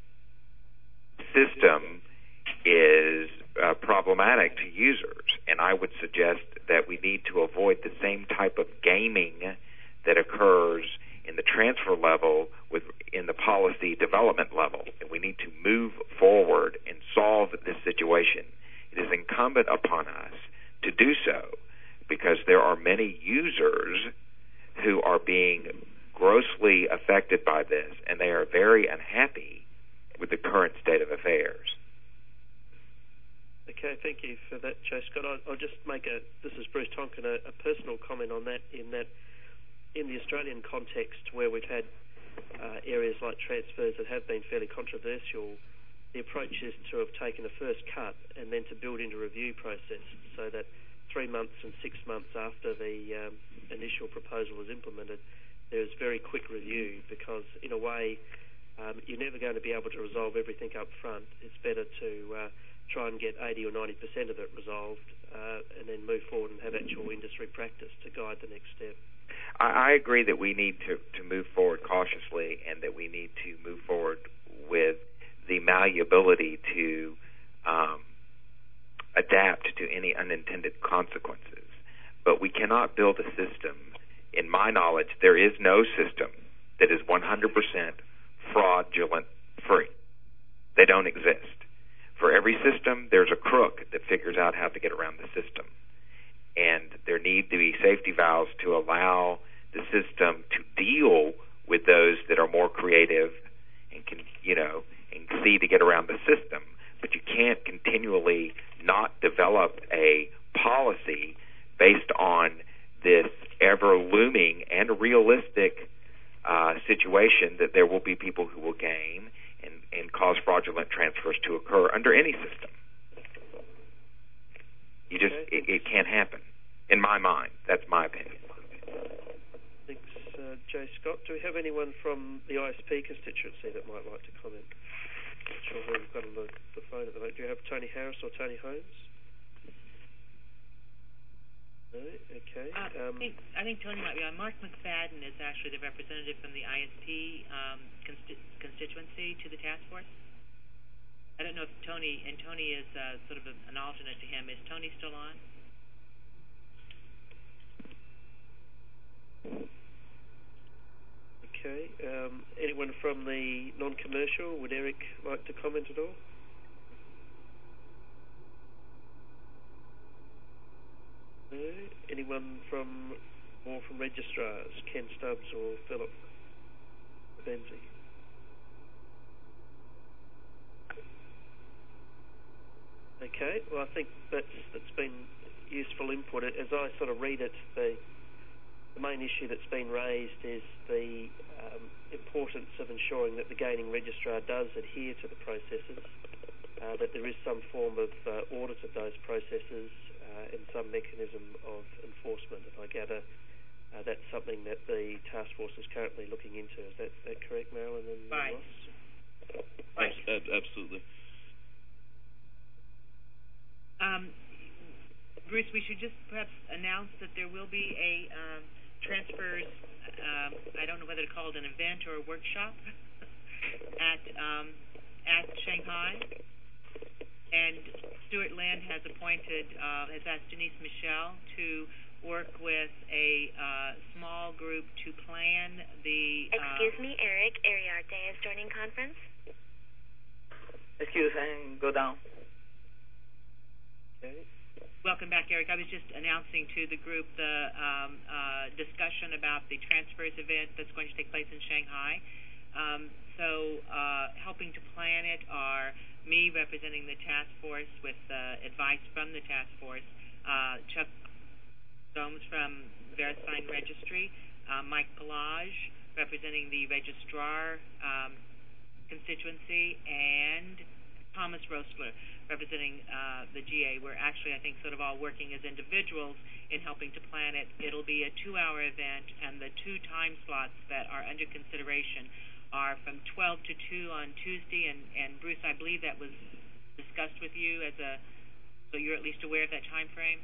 system is uh, problematic to users, and I would suggest that we need to avoid the same type of gaming that occurs in the transfer level with in the policy development level. And we need to move forward and solve this situation. It is incumbent upon us to do so, because there are many users who are being grossly affected by this, and they are very unhappy with the current state of affairs. Okay, thank you for that, Joe Scott. I'll, I'll just make a, this is Bruce Tonkin, a, a personal comment on that, in that in the Australian context where we've had uh, areas like transfers that have been fairly controversial, the approach is to have taken a first cut and then to build into a review process, so that three months and six months after the um, initial proposal was implemented, there's very quick review, because in a way um, you're never going to be able to resolve everything up front. It's better to uh, try and get eighty or ninety percent of it resolved uh, and then move forward and have actual industry practice to guide the next step. I, I agree that we need to, to move forward cautiously and that we need to move forward with the malleability to um, adapt to any unintended consequences. But we cannot build a system. In my knowledge, there is no system that is one hundred percent fraudulent free. They don't exist. For every system, there's a crook that figures out how to get around the system. And there need to be safety valves to allow the system to deal with those that are more creative and can, you know, and see to get around the system. But you can't continually not develop a policy based on this ever-looming and realistic uh, situation that there will be people who will gain and, and cause fraudulent transfers to occur under any system. You just, it, it can't happen. In my mind, that's my opinion. Thanks, uh, Jay Scott. Do we have anyone from the I S P constituency that might like to comment? Not sure who we've got on the, the phone at the moment. Do you have Tony Harris or Tony Holmes? No? Okay. Uh, um, I, think, I think Tony might be on. Mark McFadden is actually the representative from the I S P um, consti- constituency to the task force. I don't know if Tony, and Tony is uh, sort of a, an alternate to him. Is Tony still on? Okay. Um, anyone from the non-commercial? Would Eric like to comment at all? No. Anyone from more from registrars? Ken Stubbs or Philip Benzie? Okay. Well, I think that's that's been useful input. As I sort of read it, the The main issue that's been raised is the um, importance of ensuring that the gaming registrar does adhere to the processes, uh, that there is some form of uh, audit of those processes uh, and some mechanism of enforcement. And I gather uh, that's something that the task force is currently looking into. Is that, that correct, Marilyn and right. Ross? Right. Ab- absolutely. Um, Bruce, we should just perhaps announce that there will be a um, transfers, um, I don't know whether to call it an event or a workshop at um, at Shanghai. And Stuart Lynn has appointed, uh, has asked Denise Michelle to work with a uh, small group to plan the... Uh, Excuse me, Eric. Ariarte is joining conference. Excuse me, go down. Okay. Welcome back, Eric. I was just announcing to the group the um, uh, discussion about the transfers event that's going to take place in Shanghai. Um, so uh, helping to plan it are me representing the task force with uh, advice from the task force, uh, Chuck Gomes from VeriSign Registry, uh, Mike Pelage representing the registrar um, constituency, and Thomas Rosler representing uh, the G A. We're actually, I think, sort of all working as individuals in helping to plan it. It'll be a two-hour event, and the two time slots that are under consideration are from twelve to two on Tuesday, and, and Bruce, I believe that was discussed with you as a, so you're at least aware of that time frame?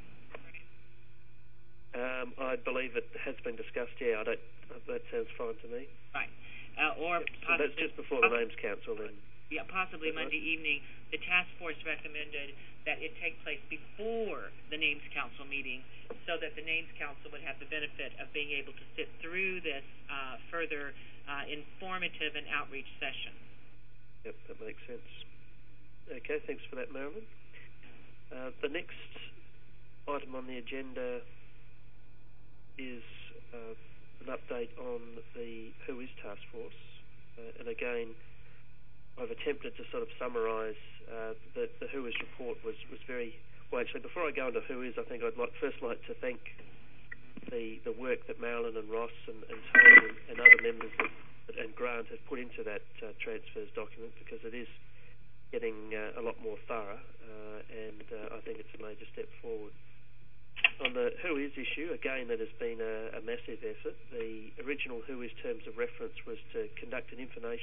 Um, I believe it has been discussed, yeah. I don't, that sounds fine to me. Right. Uh, or yep. So that's just before the Names Council then. Yeah, possibly Monday right? evening. The task force recommended that it take place before the Names Council meeting so that the Names Council would have the benefit of being able to sit through this uh, further uh, informative and outreach session. Yep, that makes sense. Okay, thanks for that, Marilyn. Uh, the next item on the agenda is uh, an update on the Who Is Task Force. Uh, and again, I've attempted to sort of summarise uh, the, the Who Is report was, was very... Well, actually, before I go into Who Is, I think I'd like, first like to thank the the work that Marilyn and Ross and, and Tony and, and other members of, and Grant have put into that uh, transfers document, because it is getting uh, a lot more thorough, uh, and uh, I think it's a major step forward. On the Who Is issue, again, that has been a, a massive effort. The original Who Is terms of reference was to conduct an information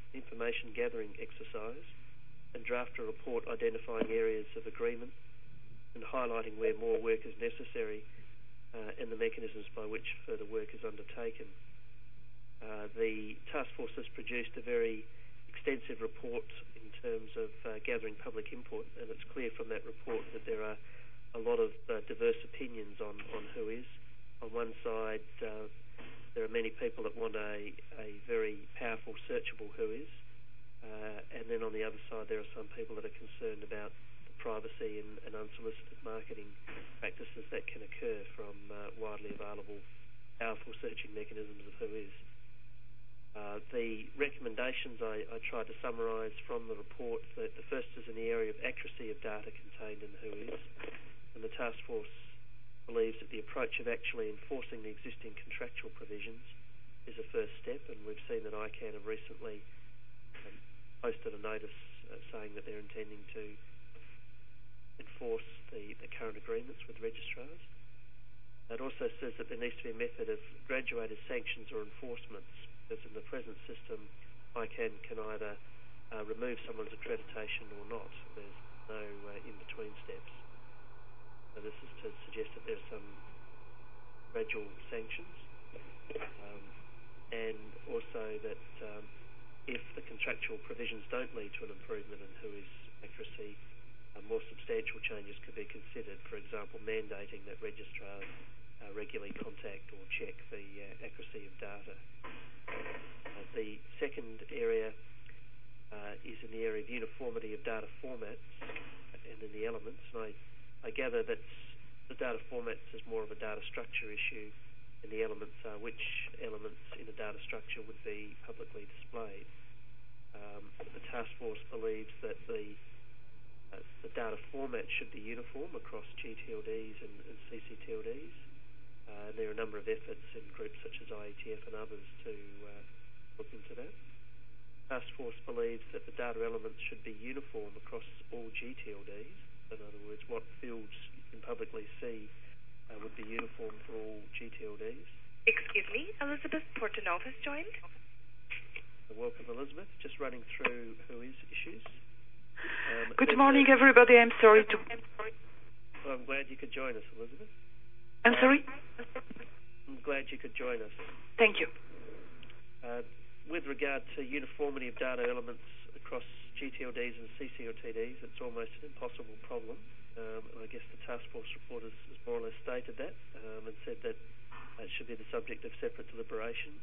information gathering exercise and draft a report identifying areas of agreement and highlighting where more work is necessary uh, and the mechanisms by which further work is undertaken. Uh, the task force has produced a very extensive report in terms of uh, gathering public input, and it's clear from that report that there are a lot of uh, diverse opinions on, on Whois. On one side, uh, there are many people that want a, a very powerful, searchable Whois, uh, and then on the other side, there are some people that are concerned about the privacy and, and unsolicited marketing practices that can occur from uh, widely available, powerful searching mechanisms of Whois. Uh, the recommendations I, I tried to summarise from the report, that the first is in the area of accuracy of data contained in Whois, and the task force believes that the approach of actually enforcing the existing contractual provisions is a first step, and we've seen that I CAN have recently um, posted a notice uh, saying that they're intending to enforce the, the current agreements with registrars. It also says that there needs to be a method of graduated sanctions or enforcements, because in the present system, I CAN can either uh, remove someone's accreditation or not. There's no uh, in-between steps. So this is to suggest that there's some gradual sanctions, um, and also that um, if the contractual provisions don't lead to an improvement in Whois accuracy, uh, more substantial changes could be considered, for example, mandating that registrars uh, regularly contact or check the uh, accuracy of data. Uh, the second area uh, is in the area of uniformity of data formats and in the elements. And I, I gather that the data formats is more of a data structure issue, and the elements are which elements in a data structure would be publicly displayed. Um, the task force believes that the uh, the data format should be uniform across G T L Ds and, and C C T L Ds. Uh, there are a number of efforts in groups such as I E T F and others to uh, look into that. Task force believes that the data elements should be uniform across all G T L Ds. In other words, what fields you can publicly see uh, would be uniform for all G T L Ds. Excuse me, Elizabeth Portanov has joined. So welcome, Elizabeth. Just running through Whois issues. Um, Good morning, everybody. I'm sorry to... Well, I'm glad you could join us, Elizabeth. I'm sorry? I'm glad you could join us. Thank you. Uh, with regard to uniformity of data elements across G T L Ds and C C T Ds, it's almost an impossible problem. Um, and I guess the task force report has, has more or less stated that um, and said that it should be the subject of separate deliberations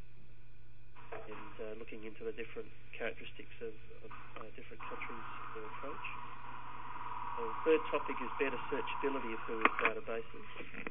and uh, looking into the different characteristics of, of uh, different countries' their approach. Uh, the third topic is better searchability of Whois databases.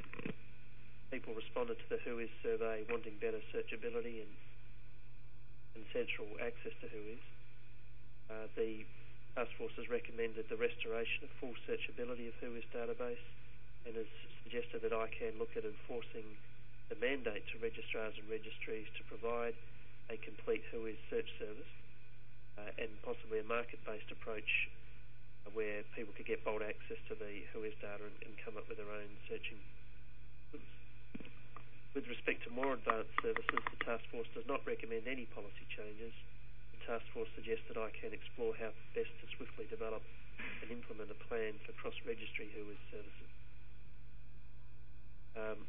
People responded to the Whois survey wanting better searchability and, and central access to Whois. Uh, the task force has recommended the restoration of full searchability of Whois database and has suggested that I CAN look at enforcing the mandate to registrars and registries to provide a complete Whois search service uh, and possibly a market-based approach where people could get bulk access to the Whois data and, and come up with their own searching systems. With respect to more advanced services, the task force does not recommend any policy changes. The task force suggests that I CAN explore how best to swiftly develop and implement a plan for cross-registry Whois services. Um,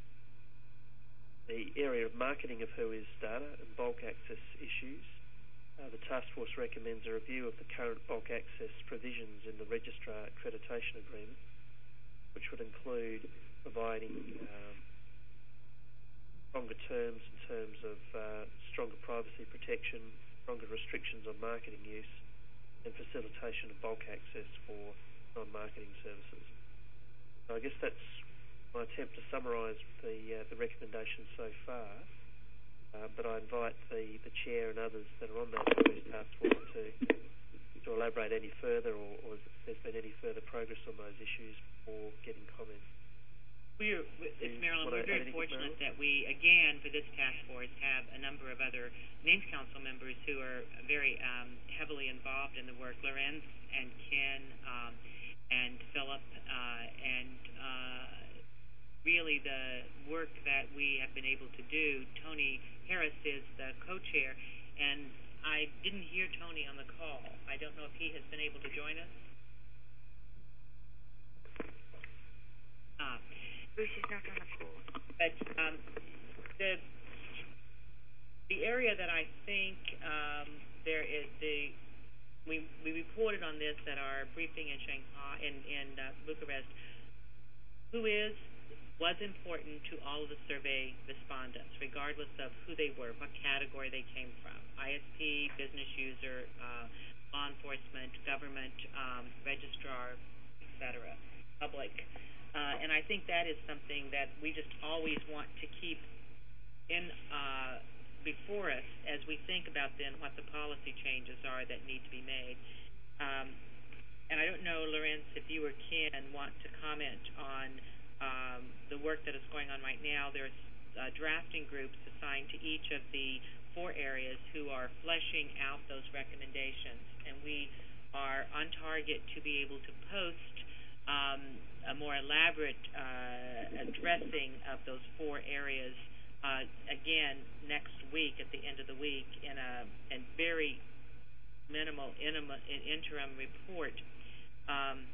the area of marketing of Whois data and bulk access issues, Uh, the task force recommends a review of the current bulk access provisions in the registrar accreditation agreement, which would include providing um, stronger terms in terms of uh, stronger privacy protection, stronger restrictions on marketing use, and facilitation of bulk access for non-marketing services. So I guess that's my attempt to summarise the uh, the recommendations so far. Uh, but I invite the, the chair and others that are on that Whois task force to to elaborate any further, or, or if there's been any further progress on those issues before getting comments. We're, it's Marilyn, we're very fortunate that we, again, for this task force, have a number of other Names Council members who are very um, heavily involved in the work. Lorenz and Ken um, and Philip uh, and uh, really the work that we have been able to do. Tony Harris is the co-chair, and I didn't hear Tony on the call. I don't know if he has been able to join us. Uh, Bruce is not on the call. But um, the the area that I think um, there is the we we reported on this at our briefing in Shanghai in in uh, Bucharest. Who is was important to all of the survey respondents, regardless of who they were, what category they came from: I S P, business user, uh, law enforcement, government, um, registrar, et cetera, public. Uh, and I think that is something that we just always want to keep in uh, before us as we think about then what the policy changes are that need to be made. Um, and I don't know, Lorenz, if you or Ken want to comment on um, the work that is going on right now. There's uh, drafting groups assigned to each of the four areas who are fleshing out those recommendations, and we are on target to be able to post um, a more elaborate uh, addressing of those four areas uh, again next week at the end of the week in a, a very minimal interim, interim report. Um,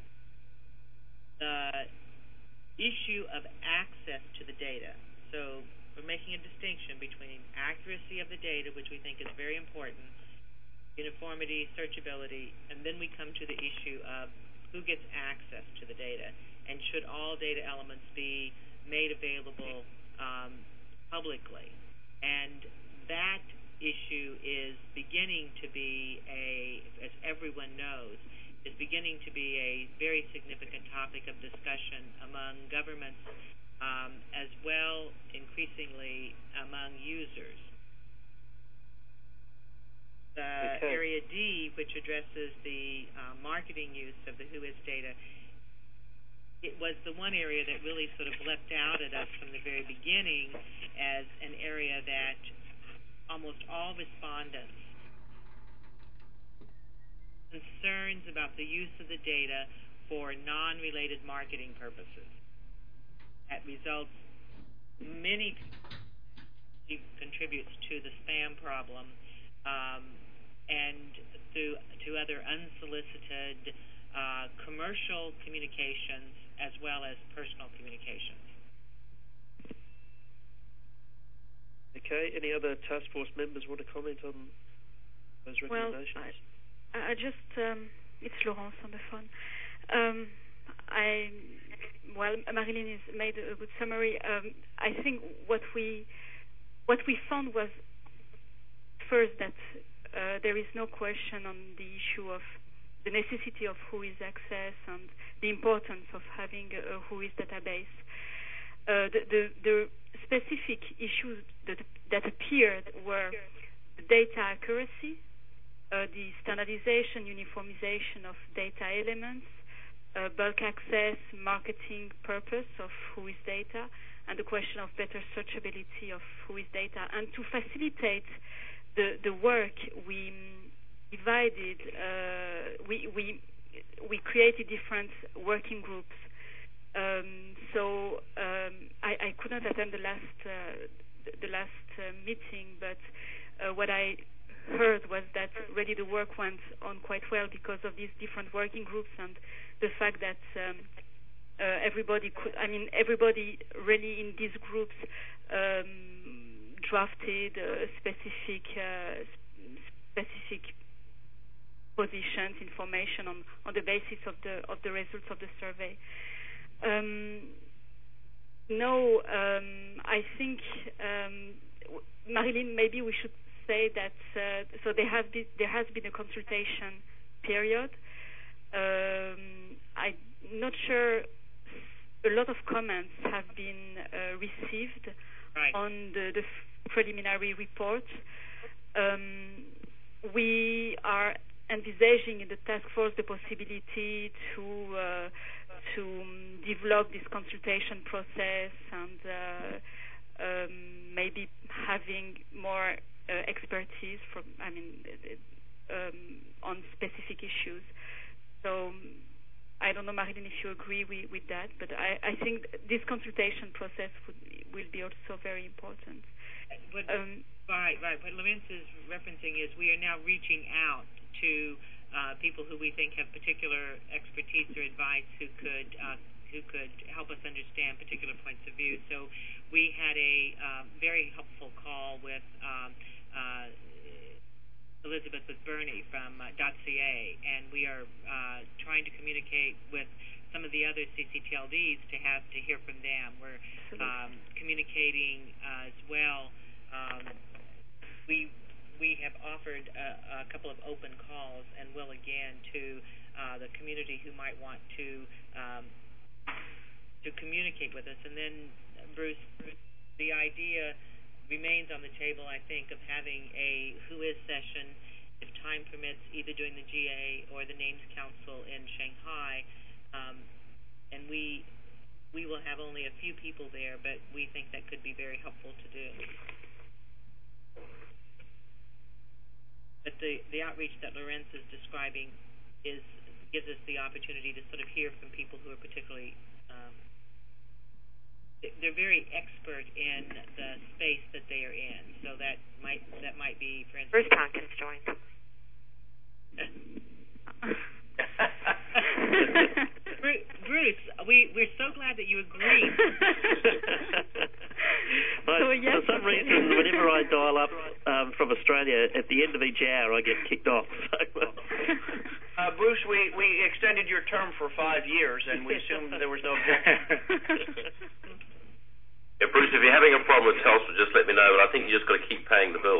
the issue of access to the data. So we're making a distinction between accuracy of the data, which we think is very important, uniformity, searchability, and then we come to the issue of who gets access to the data, and should all data elements be made available um, publicly. And that issue is beginning to be a, as everyone knows, is beginning to be a very significant topic of discussion among governments, um, as well increasingly among users. The okay. Area D, which addresses the uh, marketing use of the W H O I S data, it was the one area that really sort of leapt out at us from the very beginning as an area that almost all respondents concerns about the use of the data for non-related marketing purposes. That results many contributes to the spam problem, um, and to to other unsolicited uh, commercial communications as well as personal communications. Okay. Any other task force members want to comment on those recommendations? Well, I, I just um, it's Laurence on the phone. Um, I well, Marilyn has made a good summary. Um, I think what we what we found was first that uh, there is no question on the issue of the necessity of W H O I S access and the importance of having a W H O I S database. Uh, the, the, the specific issues that, that appeared were the data accuracy, uh, the standardization, uniformization of data elements, uh, bulk access, marketing purpose of W H O I S data, and the question of better searchability of W H O I S data. And to facilitate the, the work, we divided, uh, we, we, we created different working groups. Um, so um, I, I could not attend the last uh, the last uh, meeting, but uh, what I heard was that really the work went on quite well because of these different working groups and the fact that um, uh, everybody could, I mean, everybody really in these groups um, drafted uh, specific uh, specific positions, information on, on the basis of the of the results of the survey. Um, no, um, I think, um, Marilyn, maybe we should say that, uh, so there, have been, there has been a consultation period. Um, I'm not sure a lot of comments have been uh, received right. on the, the preliminary report. Um, we are envisaging in the task force the possibility to uh, to um, develop this consultation process and uh, um, maybe having more uh, expertise from, I mean, um, on specific issues. So I don't know, Marilyn, if you agree with, with that, but I, I think this consultation process would, will be also very important. what, um, right, right. What Lorenz is referencing is we are now reaching out to uh, people who we think have particular expertise or advice who could uh, who could help us understand particular points of view. So we had a uh, very helpful call with um, uh, Elizabeth with Bernie from uh, .ca, and we are uh, trying to communicate with some of the other C C T L Ds to have to hear from them. We're um, communicating uh, as well. Um, we we have offered a, a couple of open calls and will again to uh, the community who might want to um, to communicate with us. And then Bruce, the idea remains on the table, I think, of having a Who Is session, if time permits, either during the G A or the Names Council in Shanghai. Um, and we we will have only a few people there, but we think that could be very helpful to do. But the, the outreach that Lorenz is describing is gives us the opportunity to sort of hear from people who are particularly um, they're very expert in the space that they are in. So that might that might be, for instance, Bruce Tompkins joined. Bruce, we we're so glad that you agreed. But so, yes, for some okay. reason, whenever I dial up um, from Australia, at the end of each hour, I get kicked off. So, uh, Bruce, we, we extended your term for five years, and we assumed there was no objection. Yeah, Bruce, if you're having a problem with Telstra, just let me know, but I think you just got to keep paying the bill.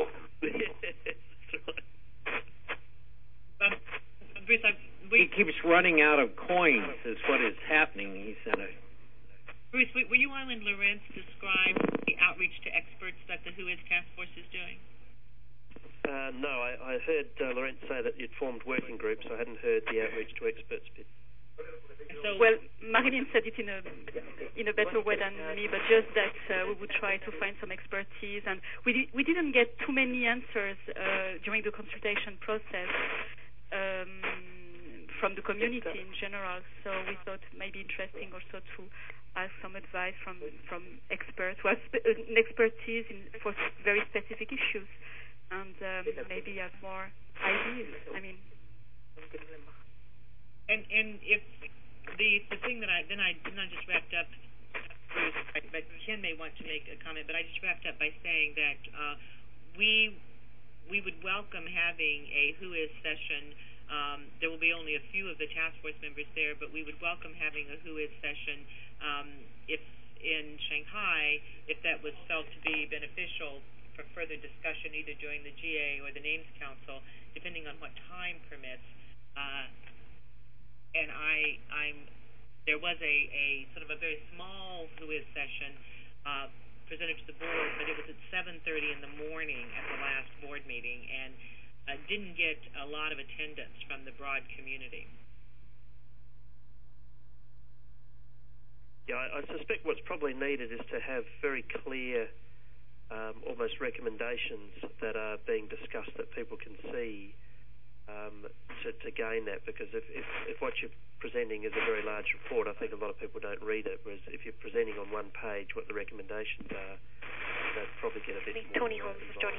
um, Bruce, I, we, he keeps running out of coins is what is happening, he said. Bruce, were you on when Lorenz described the outreach to experts that the Who Is task force is doing? Uh, no, I, I heard uh, Lorenz say that you'd formed working groups. I hadn't heard the outreach to experts bit. So, well, Marilyn said it in a in a better way than me, but just that uh, we would try to find some expertise, and we di- we didn't get too many answers uh, during the consultation process um, from the community in general. So we thought it might be interesting also to ask some advice from from experts who have spe- an expertise in for very specific issues, and um, maybe have more ideas. I mean. And and if the the thing that I then I then I just wrapped up, Bruce, but Ken may want to make a comment, but I just wrapped up by saying that uh, we we would welcome having a Who Is session. Um, there will be only a few of the task force members there, but we would welcome having a Who Is session um, if in Shanghai, if that was felt to be beneficial for further discussion either during the G A or the Names Council, depending on what time permits. Uh, And I, I'm, there was a, a sort of a very small Who Is session uh, presented to the board, but it was at seven thirty in the morning at the last board meeting, and uh, didn't get a lot of attendance from the broad community. Yeah, I, I suspect what's probably needed is to have very clear, um, almost recommendations that are being discussed that people can see. Um, to, to gain that, because if, if, if what you're presenting is a very large report, I think a lot of people don't read it, whereas if you're presenting on one page what the recommendations are, they'd probably get a bit more Tony Holmes is joining.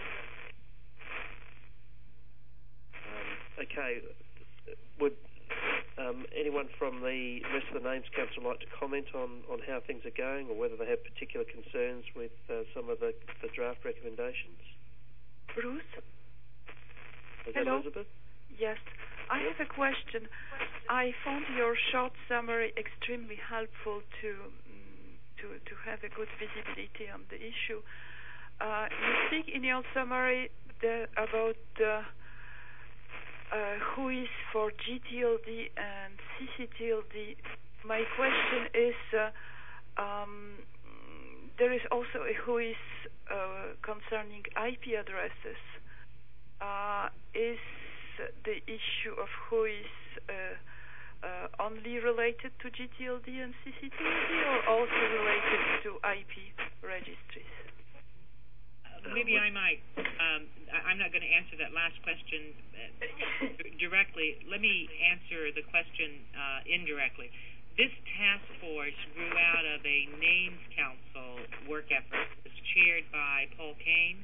Um, okay, would um, anyone from the rest of the Names Council like to comment on, on how things are going, or whether they have particular concerns with uh, some of the, the draft recommendations? Bruce? Is Hello? that Elizabeth? Yes, I have a question. I found your short summary extremely helpful to um, to to have a good visibility on the issue. Uh, you speak in your summary the, about uh, uh, Who Is for G T L D and C C T L D. My question is, uh, um, there is also a Who Is uh, concerning I P addresses. Uh, is the issue of Who Is uh, uh, only related to G T L D and C C T L D, or also related to I P registries? Uh, maybe I might. Um, I'm not going to answer that last question uh, directly. Let me answer the question uh, indirectly. this task force grew out of a names council work effort that was chaired by Paul Kane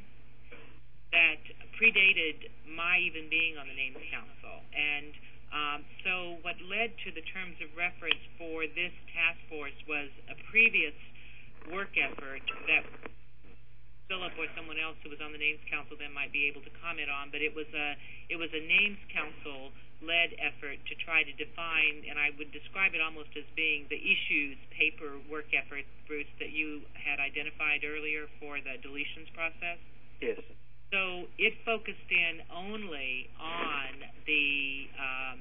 that predated my even being on the names council. And um, so what led to the terms of reference for this task force was a previous work effort that Philip or someone else who was on the names council then might be able to comment on, but it was a it was a names council led effort to try to define, and I would describe it almost as being the issues paper work effort, Bruce, that you had identified earlier for the deletions process. Yes. So it focused in only on the um,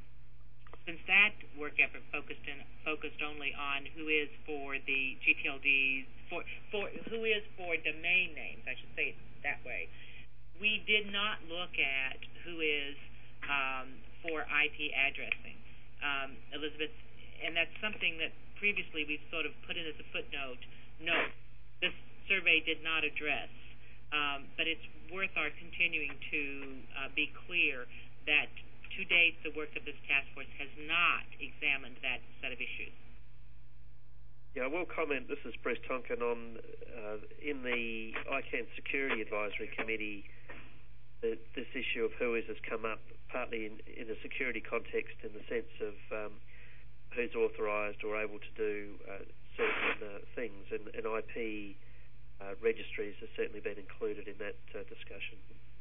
since that work effort focused in focused only on who is for the G T L Ds for for who is for domain names, I should say it that way. We did not look at who is um, for I P addressing, um, Elizabeth, and that's something that previously we've sort of put in as a footnote. No, this survey did not address, um, but it's worth our continuing to uh, be clear that to date the work of this task force has not examined that set of issues. Yeah, I will comment, this is Bruce Tonkin, on uh, in the I CANN Security Advisory Committee, the, this issue of who is has come up partly in, in a security context in the sense of um, who's authorised or able to do uh, certain uh, things, and, and I P uh, registries has certainly been included in that uh, discussion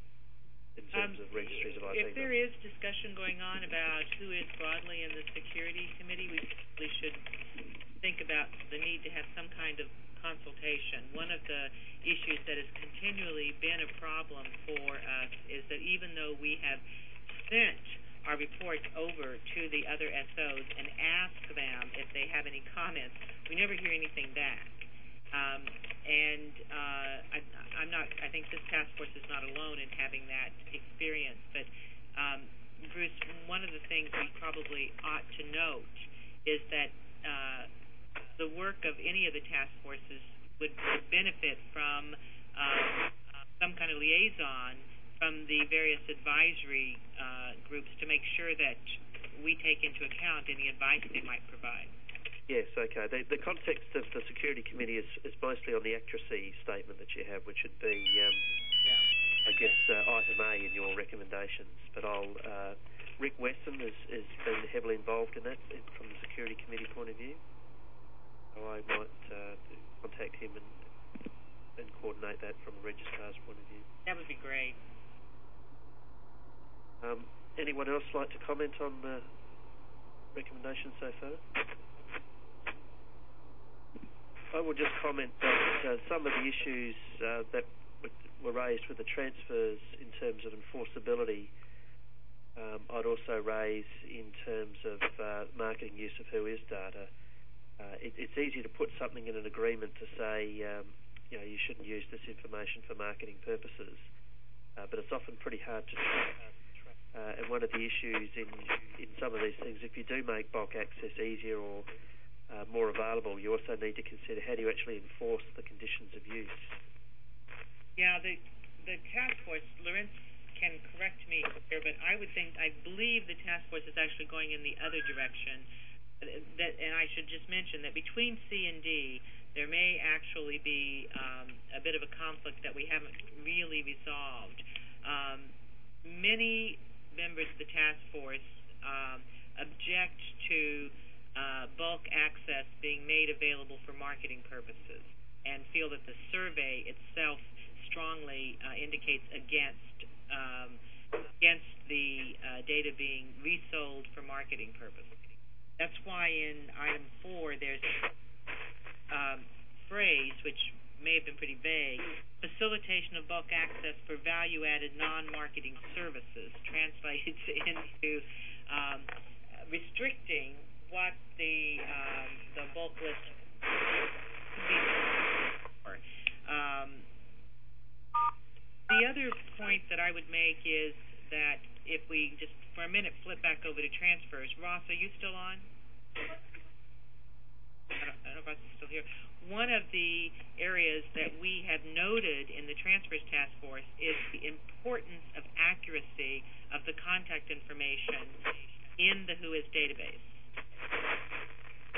in terms um, of registries of I P. If there is discussion going on about who is broadly in the security committee, we probably should think about the need to have some kind of consultation. One of the issues that has continually been a problem for us is that even though we have sent our reports over to the other S Os and asked them if they have any comments, we never hear anything back. Um, and uh, I, I'm not. I think this task force is not alone in having that experience. But um, Bruce, one of the things we probably ought to note is that uh, the work of any of the task forces would, would benefit from uh, some kind of liaison from the various advisory uh, groups to make sure that we take into account any advice they might provide. Yes, okay. The, the context of the Security Committee is, is mostly on the accuracy statement that you have, which would be, um, yeah. I guess, uh, item A in your recommendations. But I'll, uh, Rick Weston has, has been heavily involved in that from the Security Committee point of view. So I might uh, contact him and, and coordinate that from a registrar's point of view. That would be great. Um, anyone else like to comment on the recommendations so far? I will just comment that uh, some of the issues uh, that were raised with the transfers in terms of enforceability, um, I'd also raise in terms of uh, marketing use of who is data. Uh, it, it's easy to put something in an agreement to say, um, you know, you shouldn't use this information for marketing purposes, uh, but it's often pretty hard to track. Uh, and one of the issues in, in some of these things, if you do make bulk access easier or Uh, more available, you also need to consider how do you actually enforce the conditions of use. Yeah, the the task force, Lorenz can correct me here, but I would think, I believe the task force is actually going in the other direction. That, and I should just mention that between C and D, there may actually be um, a bit of a conflict that we haven't really resolved. Um, many members of the task force um, object to Uh, bulk access being made available for marketing purposes and feel that the survey itself strongly uh, indicates against um, against the uh, data being resold for marketing purposes. That's why in item four there's um, phrase which may have been pretty vague, facilitation of bulk access for value-added non-marketing services, translates into um, restricting what the um, the bulk list could be for. Um, the other point that I would make is that if we just for a minute flip back over to transfers, Ross, are you still on? I don't, I don't know if Ross is still here. One of the areas that we have noted in the transfers task force is the importance of accuracy of the contact information in the Whois database.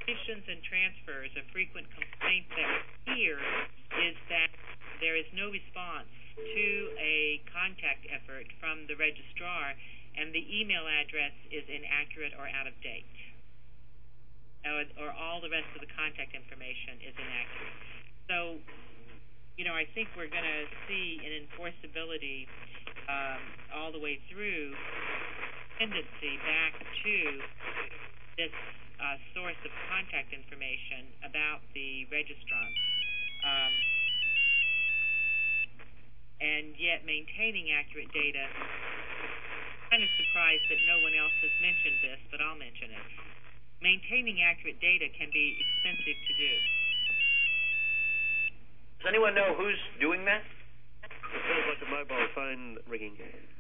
Transitions and transfers, a frequent complaint that we hear is that there is no response to a contact effort from the registrar, and the email address is inaccurate or out of date, or, or all the rest of the contact information is inaccurate. So, you know, I think we're going to see an enforceability um, all the way through, tendency back to this uh, source of contact information about the registrant. Um, and yet maintaining accurate data, I'm kind of surprised that no one else has mentioned this, but I'll mention it. Maintaining accurate data can be expensive to do. Does anyone know who's doing that? It sounds like a mobile phone ringing.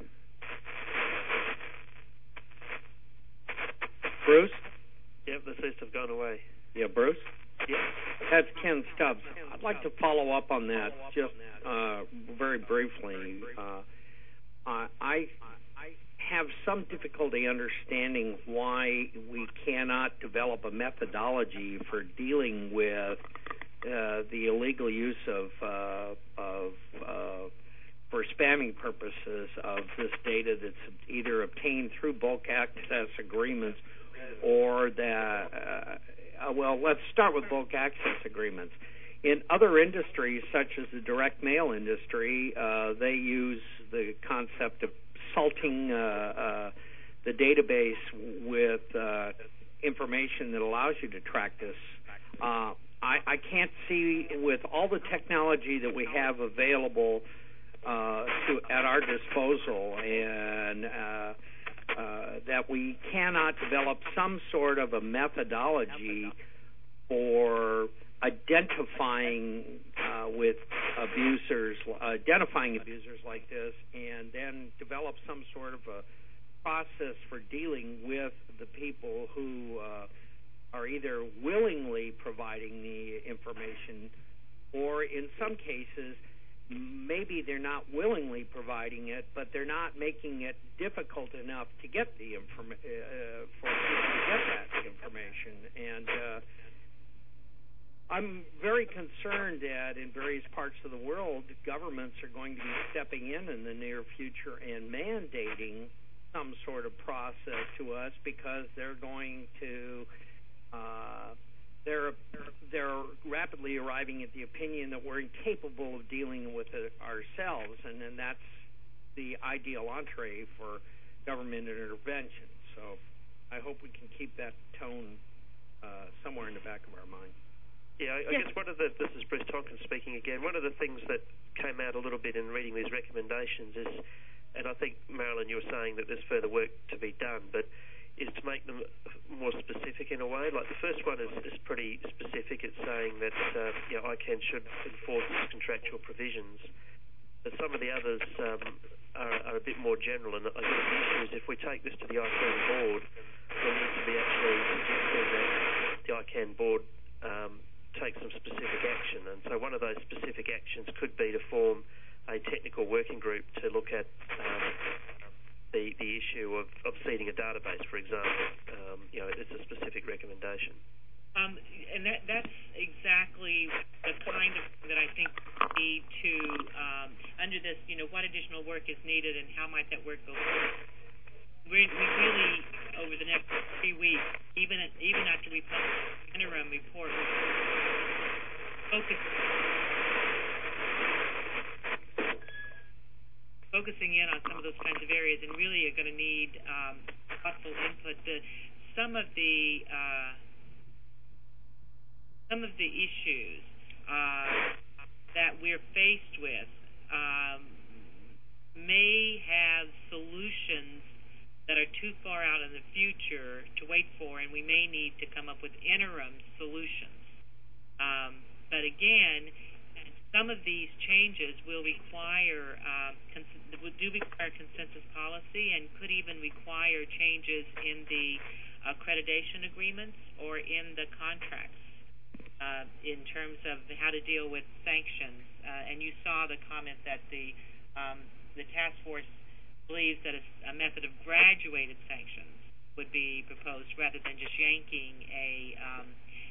Bruce? Yep, the seems to have gone away. Yeah, Bruce? Yep. That's Ken Stubbs. I'd like to follow up on that just uh, very briefly. Uh, I, I have some difficulty understanding why we cannot develop a methodology for dealing with uh, the illegal use of, uh, of uh, for spamming purposes of this data that's either obtained through bulk access agreements or that, uh, well, let's start with bulk access agreements. In other industries, such as the direct mail industry, uh, they use the concept of salting uh, uh, the database with uh, information that allows you to track this. Uh, I, I can't see, with all the technology that we have available uh, to, at our disposal, and uh, uh, that we cannot develop some sort of a methodology for identifying uh, with abusers, identifying abusers like this, and then develop some sort of a process for dealing with the people who uh, are either willingly providing the information, or in some cases, maybe they're not willingly providing it, but they're not making it difficult enough to get the inform- uh, for people to get that information. And uh, I'm very concerned that in various parts of the world, governments are going to be stepping in in the near future and mandating some sort of process to us, because they're going to uh, they're they're rapidly arriving at the opinion that we're incapable of dealing with it ourselves, and then that's the ideal entree for government intervention. So I hope we can keep that tone uh, somewhere in the back of our mind. Yeah, I, I guess one of the, this is Bruce Tonkin speaking again, one of the things that came out a little bit in reading these recommendations is, and I think, Marilyn, you were saying that there's further work to be done, but is to make them more specific in a way. Like the first one is, is pretty specific. It's saying that uh, you know, I C A N should enforce its contractual provisions. But some of the others um, are, are a bit more general, and I guess the issue is if we take this to the I C A N board, we need to be actually suggesting that the I C A N board um, take some specific action. And so one of those specific actions could be to form a technical working group to look at um, the, the issue of, of seeding a database, for example. Um, you know, it's a specific recommendation. Um, and that, that's exactly the kind of thing that I think we need to, um, under this, you know, what additional work is needed and how might that work go forward. We, we really, over the next three weeks, even even after we publish the interim report, focus, focusing in on some of those kinds of areas, and really are going to need um, thoughtful input. The, some of the uh, some of the issues uh, that we're faced with um, may have solutions that are too far out in the future to wait for, and we may need to come up with interim solutions. Um, but again, some of these changes will require uh, cons- do require consensus policy, and could even require changes in the accreditation agreements or in the contracts uh, in terms of how to deal with sanctions. Uh, and you saw the comment that the um, the task force believes that a, a method of graduated sanctions would be proposed rather than just yanking a um,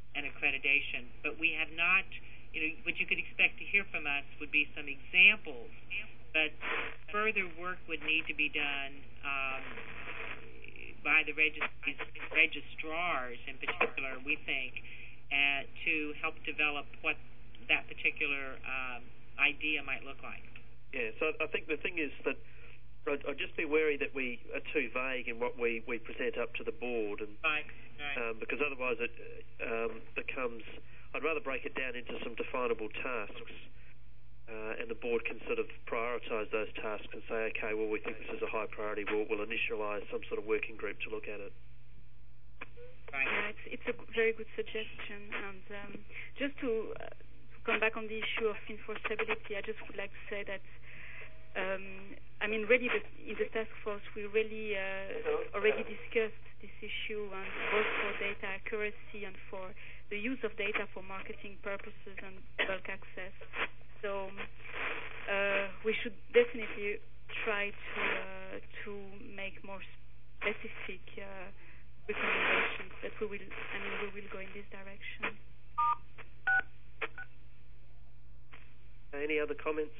and accreditation. But we have not, you know, what you could expect to hear from us would be some examples, but further work would need to be done um, by the regist- registrars in particular, we think, uh, to help develop what that particular um, idea might look like. Yeah, so I think the thing is that I'd, I'd just be wary that we are too vague in what we, we present up to the board, and right, right. Um, because otherwise it um, becomes. I'd rather break it down into some definable tasks, uh, and the board can sort of prioritise those tasks and say, okay, well, we think this is a high priority. We'll, we'll initialise some sort of working group to look at it. Right. Yeah, it's, it's a very good suggestion. And um, just to, uh, to come back on the issue of enforceability, I just would like to say that, um, I mean, really, the, in the task force, we really uh, already discussed this issue, and both for data accuracy and for the use of data for marketing purposes and bulk access. So uh, we should definitely try to uh, to make more specific uh, recommendations. But we will, I mean, we will go in this direction. Any other comments?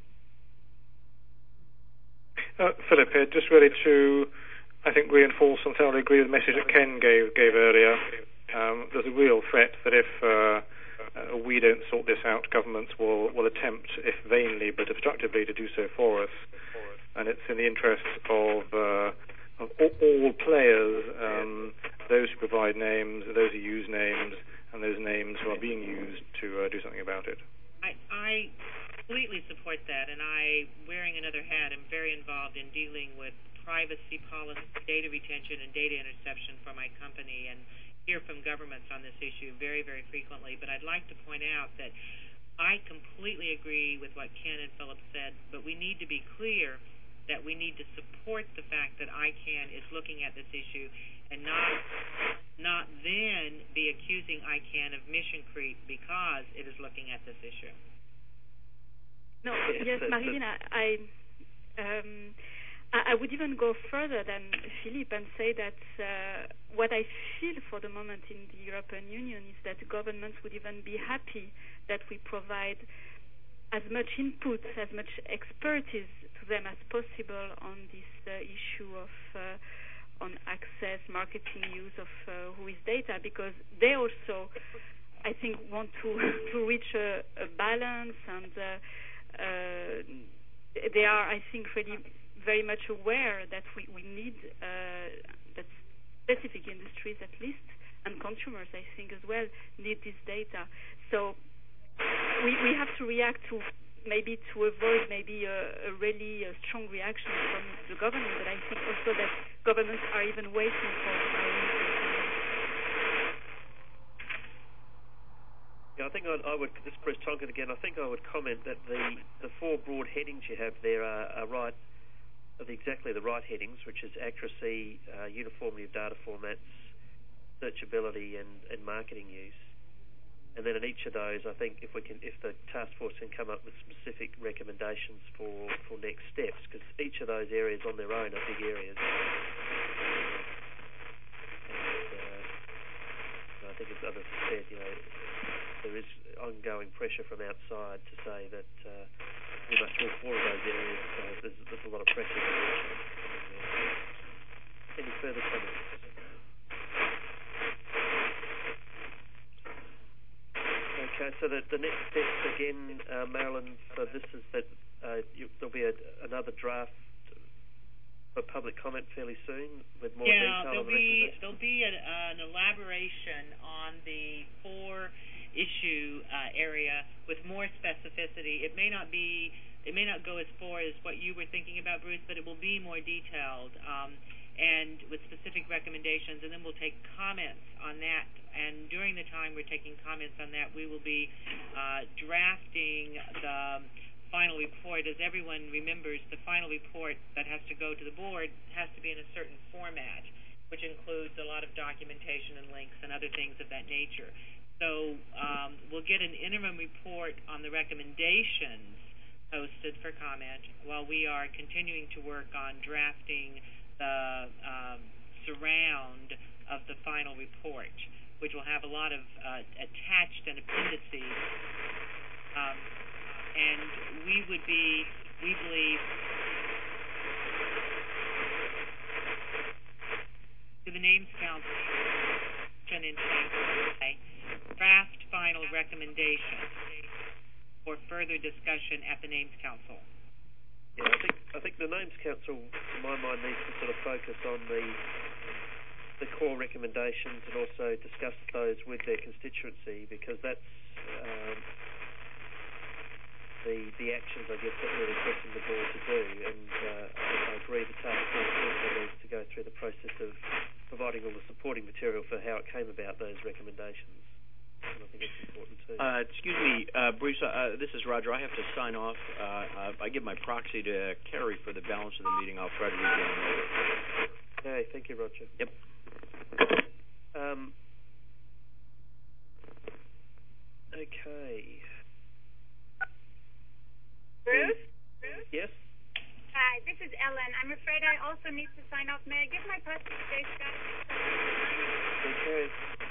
Uh, Philip here, just really to, I think, reinforce and thoroughly agree with the message that Ken gave gave earlier. Um, there's a real threat that if uh, uh, we don't sort this out, governments will, will attempt, if vainly but obstructively, to do so for us. And it's in the interests of, uh, of all, all players, um, those who provide names, those who use names, and those names who are being used to uh, do something about it. I, I completely support that, and I, wearing another hat, am very involved in dealing with privacy policy, data retention, and data interception for my company, and hear from governments on this issue very, very frequently. But I'd like to point out that I completely agree with what Ken and Philip said, but we need to be clear that we need to support the fact that I CANN is looking at this issue and not not then be accusing I CANN of mission creep because it is looking at this issue. No, yes, Marilyn, I, I, um, I would even go further than Philippe and say that uh, what I feel for the moment in the European Union is that governments would even be happy that we provide as much input, as much expertise to them as possible on this uh, issue of uh, on access, marketing, use of uh, who is data, because they also, I think, want to to reach a, a balance, and uh, uh, they are, I think, really very much aware that we, we need uh, that specific industries at least, and consumers, I think, as well, need this data. So we we have to react to maybe to avoid maybe a, a really a strong reaction from the government, but I think also that governments are even waiting for our input. Yeah, I think I'd, I would, this is Chris Tonkin again, I think I would comment that the, the four broad headings you have there are, are right, are the, exactly the right headings, which is accuracy, uh, uniformity of data formats, searchability, and, and marketing use. And then in each of those, I think if we can, if the task force can come up with specific recommendations for, for next steps, because each of those areas on their own are big areas. And uh, I think, as others have said, you know, there is ongoing pressure from outside to say that uh, we must do four of those areas. So there's, there's a lot of pressure. Any further comments? Okay, so the, the next steps again, uh, Marilyn, so this is that uh, you, there'll be a, another draft for public comment fairly soon with more yeah, detail. Yeah, there'll be there'll be an, uh, an elaboration on the four issue uh, area with more specificity. It may not be, it may not go as far as what you were thinking about, Bruce, but it will be more detailed um, and with specific recommendations, and then we'll take comments on that. And during the time we're taking comments on that, we will be uh, drafting the final report. As everyone remembers, the final report that has to go to the board has to be in a certain format, which includes a lot of documentation and links and other things of that nature. So um, we'll get an interim report on the recommendations posted for comment while we are continuing to work on drafting the um, surround of the final report. which will have a lot of uh, attached and appendices. Um, and we would be, we believe, to the Names Council in draft final recommendation for further discussion at the Names Council. Yeah, I think I think the Names Council, to my mind, needs to sort of focus on the the core recommendations and also discuss those with their constituency, because that's um, the the actions, I guess, that we're requesting the board to do. And uh, I agree the task force also needs to go through the process of providing all the supporting material for how it came about those recommendations. And I think it's important too. Uh, excuse me, uh, Bruce, uh, this is Roger. I have to sign off. Uh, uh, I give my proxy to Kerry for the balance of the meeting. I'll try to rejoin later. Okay, thank you, Roger. Yep. Um, okay. Bruce? Bruce? Yes? Hi, this is Ellen. I'm afraid I also need to sign off. May I give my password to Dave Scott? Okay.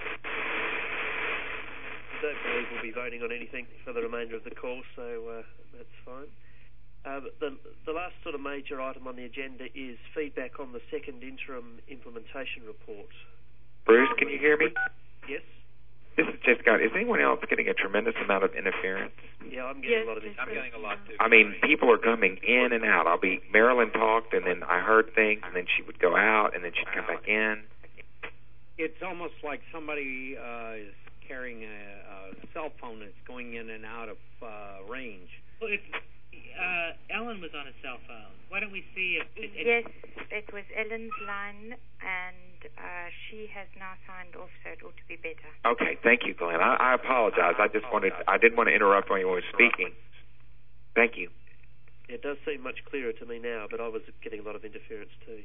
I don't believe we'll be voting on anything for the remainder of the call, so uh, that's fine. Uh, the, the last sort of major item on the agenda is feedback on the second interim implementation report. Bruce, can you hear me? Yes. This is Jay Scott. Is anyone else getting a tremendous amount of interference? Yeah, I'm getting yes, a lot of I'm getting a lot too. I mean, people are coming in and out. I'll be, Marilyn talked, and then I heard things, and then she would go out, and then she'd come back in. It's almost like somebody uh, is carrying a, a cell phone that's going in and out of uh, range. Well, if uh, Ellen was on a cell phone, why don't we see if... It, it, yes, it was Ellen's line, and uh, she has now signed off, so it ought to be better. Okay, thank you, Glenn. I, I apologize. I just wanted, I didn't want to interrupt when you were speaking. Thank you. It does seem much clearer to me now, but I was getting a lot of interference too.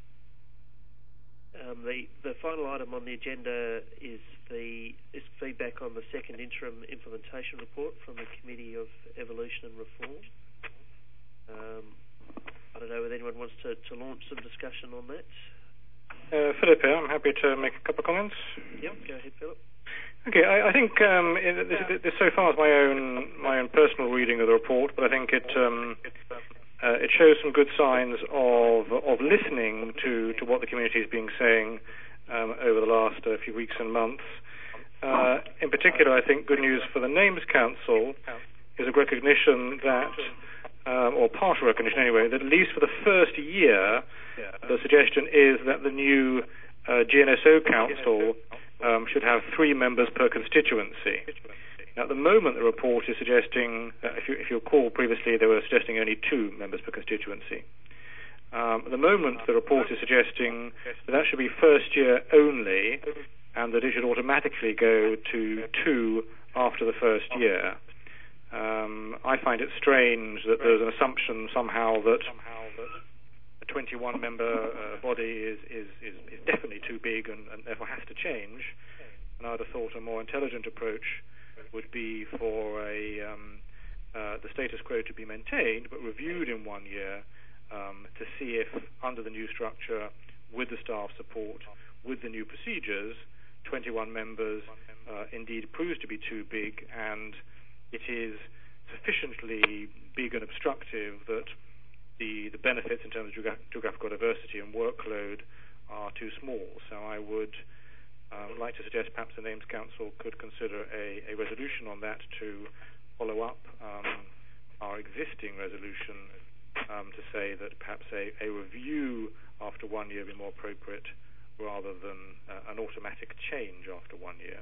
Um, the the final item on the agenda is the is feedback on the second interim implementation report from the Committee of Evolution and Reform. Um, I don't know whether anyone wants to, to launch some discussion on that. Uh, Philip here. I'm happy to make a couple of comments. Yep, go ahead, Philip. Okay, I, I think um, it, this, this so far is my own my own personal reading of the report, but I think it um, uh, it shows some good signs of of listening to, to what the community has been saying um, over the last uh, few weeks and months. Uh, in particular, I think good news for the Names Council is a recognition that, um, or partial recognition anyway, that at least for the first year, the suggestion is that the new uh, G N S O Council um, should have three members per constituency. Now, at the moment, the report is suggesting, uh, if, you, if you recall previously, they were suggesting only two members per constituency. Um, at the moment, the report is suggesting that that should be first year only, and that it should automatically go to two after the first year. Um, I find it strange that there's an assumption somehow that a twenty-one member uh, body is, is, is, is definitely too big and, and therefore has to change. And I'd have thought a more intelligent approach would be for a um, uh, the status quo to be maintained but reviewed in one year um, to see if under the new structure, with the staff support, with the new procedures, twenty-one members uh, indeed proves to be too big, and it is sufficiently big and obstructive that the, the benefits in terms of geograph- geographical diversity and workload are too small. So I would uh, like to suggest perhaps the Names Council could consider a, a resolution on that to follow up um, our existing resolution um, to say that perhaps a, a review after one year would be more appropriate rather than uh, an automatic change after one year.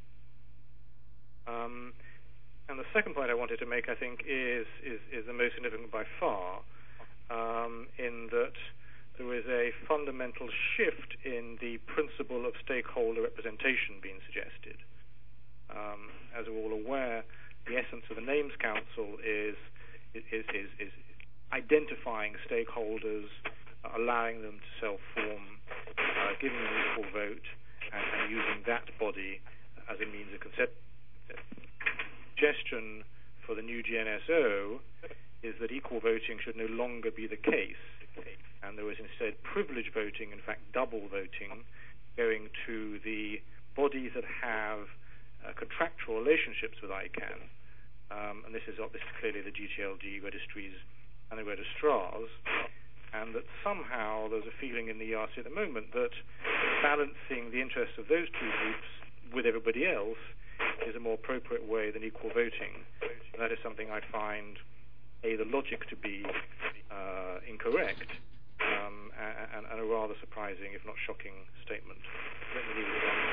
Um, and the second point I wanted to make, I think, is is, is the most significant by far, um, in that there is a fundamental shift in the principle of stakeholder representation being suggested. Um, as we're all aware, the essence of the Names Council is is is, is identifying stakeholders, uh, allowing them to self-form, uh, giving them an equal vote, and, and using that body as a means of concept. Suggestion for the new G N S O is that equal voting should no longer be the case, and there is instead privilege voting, in fact double voting, going to the bodies that have uh, contractual relationships with I CANN, um, and this is, this is clearly the G T L D registries and the registrars, and that somehow there's a feeling in the E R C at the moment that balancing the interests of those two groups with everybody else is a more appropriate way than equal voting. And that is something I find, A, the logic to be uh, incorrect, um, and, and a rather surprising, if not shocking, statement. Let me leave it at that.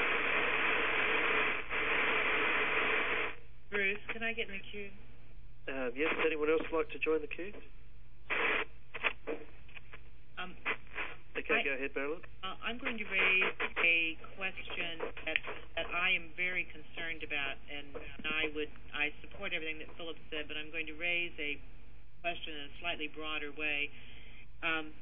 Bruce, can I get in the queue? Uh, yes, anyone else like to join the queue? Um, okay, I, go ahead, Marilyn. Uh, I'm going to raise a question that, that I am very concerned about, and I would I support everything that Philip said, but I'm going to raise a question in a slightly broader way. Um,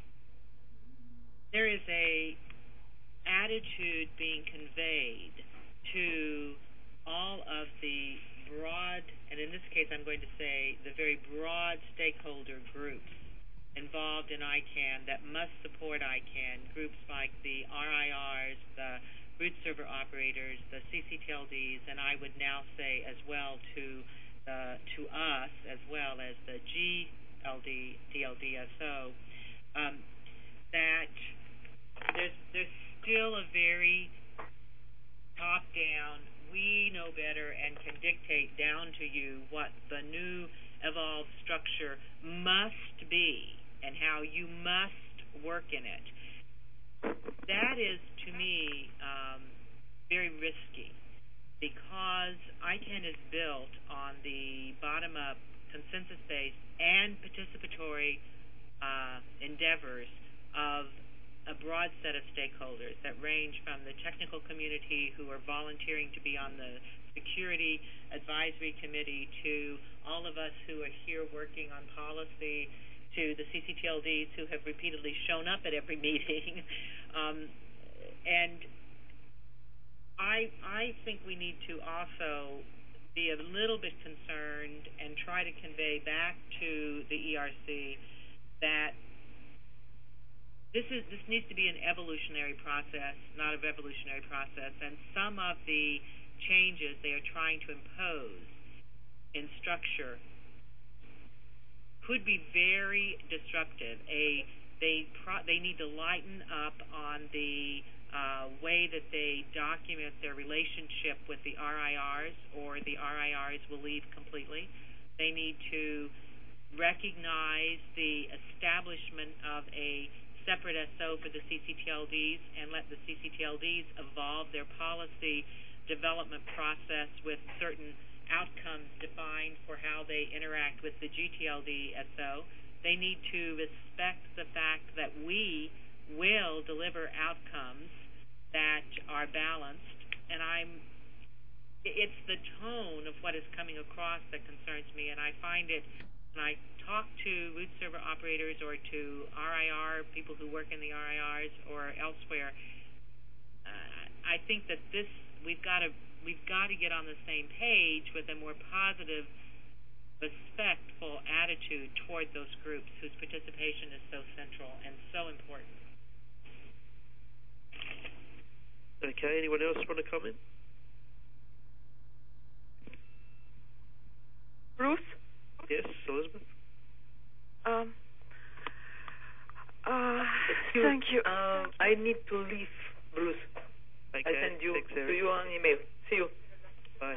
there is a attitude being conveyed to all of the broad, and in this case I'm going to say the very broad stakeholder groups involved in I CANN that must support I CANN, groups like the R I Rs, the root server operators, the C C T L Ds, and I would now say as well to uh, to us as well as the G L D, D L D S O, um, that there's, there's still a very top-down, we know better and can dictate down to you what the new evolved structure must be and how you must work in it. That is, to me, um, very risky, because I CANN is built on the bottom-up, consensus-based, and participatory uh, endeavors of a broad set of stakeholders that range from the technical community who are volunteering to be on the Security Advisory Committee to all of us who are here working on policy, to the C C T L Ds who have repeatedly shown up at every meeting. um, and I, I think we need to also be a little bit concerned and try to convey back to the E R C that this is this needs to be an evolutionary process, not a revolutionary process. And some of the changes they are trying to impose in structure could be very disruptive. A they pro, they need to lighten up on the uh, way that they document their relationship with the R I Rs, or the R I Rs will leave completely. They need to recognize the establishment of a separate S O for the C C T L Ds and let the C C T L Ds evolve their policy development process with certain outcomes defined for how they interact with the G T L D S O. They need to respect the fact that we will deliver outcomes that are balanced, and I'm it's the tone of what is coming across that concerns me, and I find it when I talk to root server operators or to R I R, people who work in the R I Rs or elsewhere, uh, I think that this we've got to we've got to get on the same page with a more positive, respectful attitude toward those groups whose participation is so central and so important. Okay, anyone else want to comment? Bruce? Yes, Elizabeth? Um, uh, thank you. Um, I need to leave, Bruce. Okay, I send you thanks, to you an email. See you. Bye.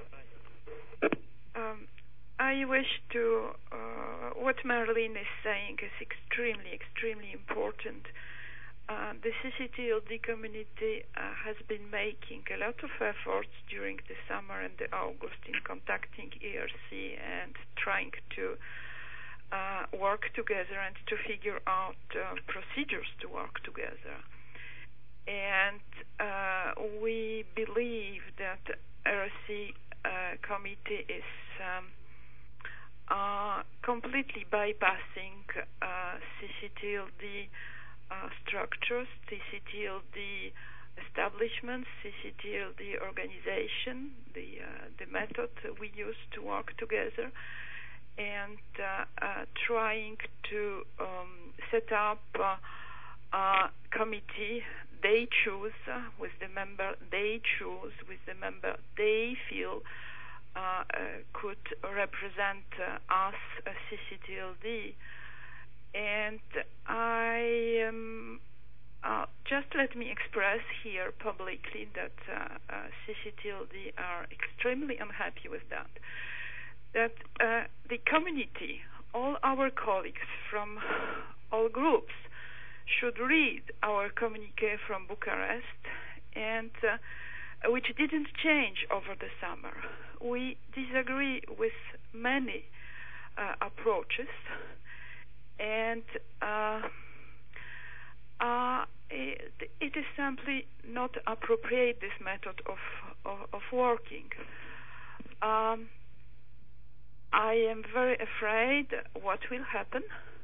Um, I wish to, uh, what Marilyn is saying is extremely, extremely important. Uh, the C C T L D community uh, has been making a lot of efforts during the summer and the August in contacting E R C and trying to uh, work together and to figure out uh, procedures to work together. And uh, we believe that the E R C uh, committee is um, uh, completely bypassing uh, C C T L D Uh, structures, C C T L D establishments, C C T L D organization, the uh, the method we use to work together, and uh, uh, trying to um, set up uh, a committee they choose, uh, with the member they choose, with the member they feel uh, uh, could represent uh, us, uh, C C T L D. And I um, uh, just let me express here publicly that uh, uh, C C T L D are extremely unhappy with that. That uh, the community, all our colleagues from all groups, should read our communique from Bucharest, and uh, which didn't change over the summer. We disagree with many uh, approaches, and uh, uh, it, it is simply not appropriate, this method of of, of working. Um, I am very afraid what will happen.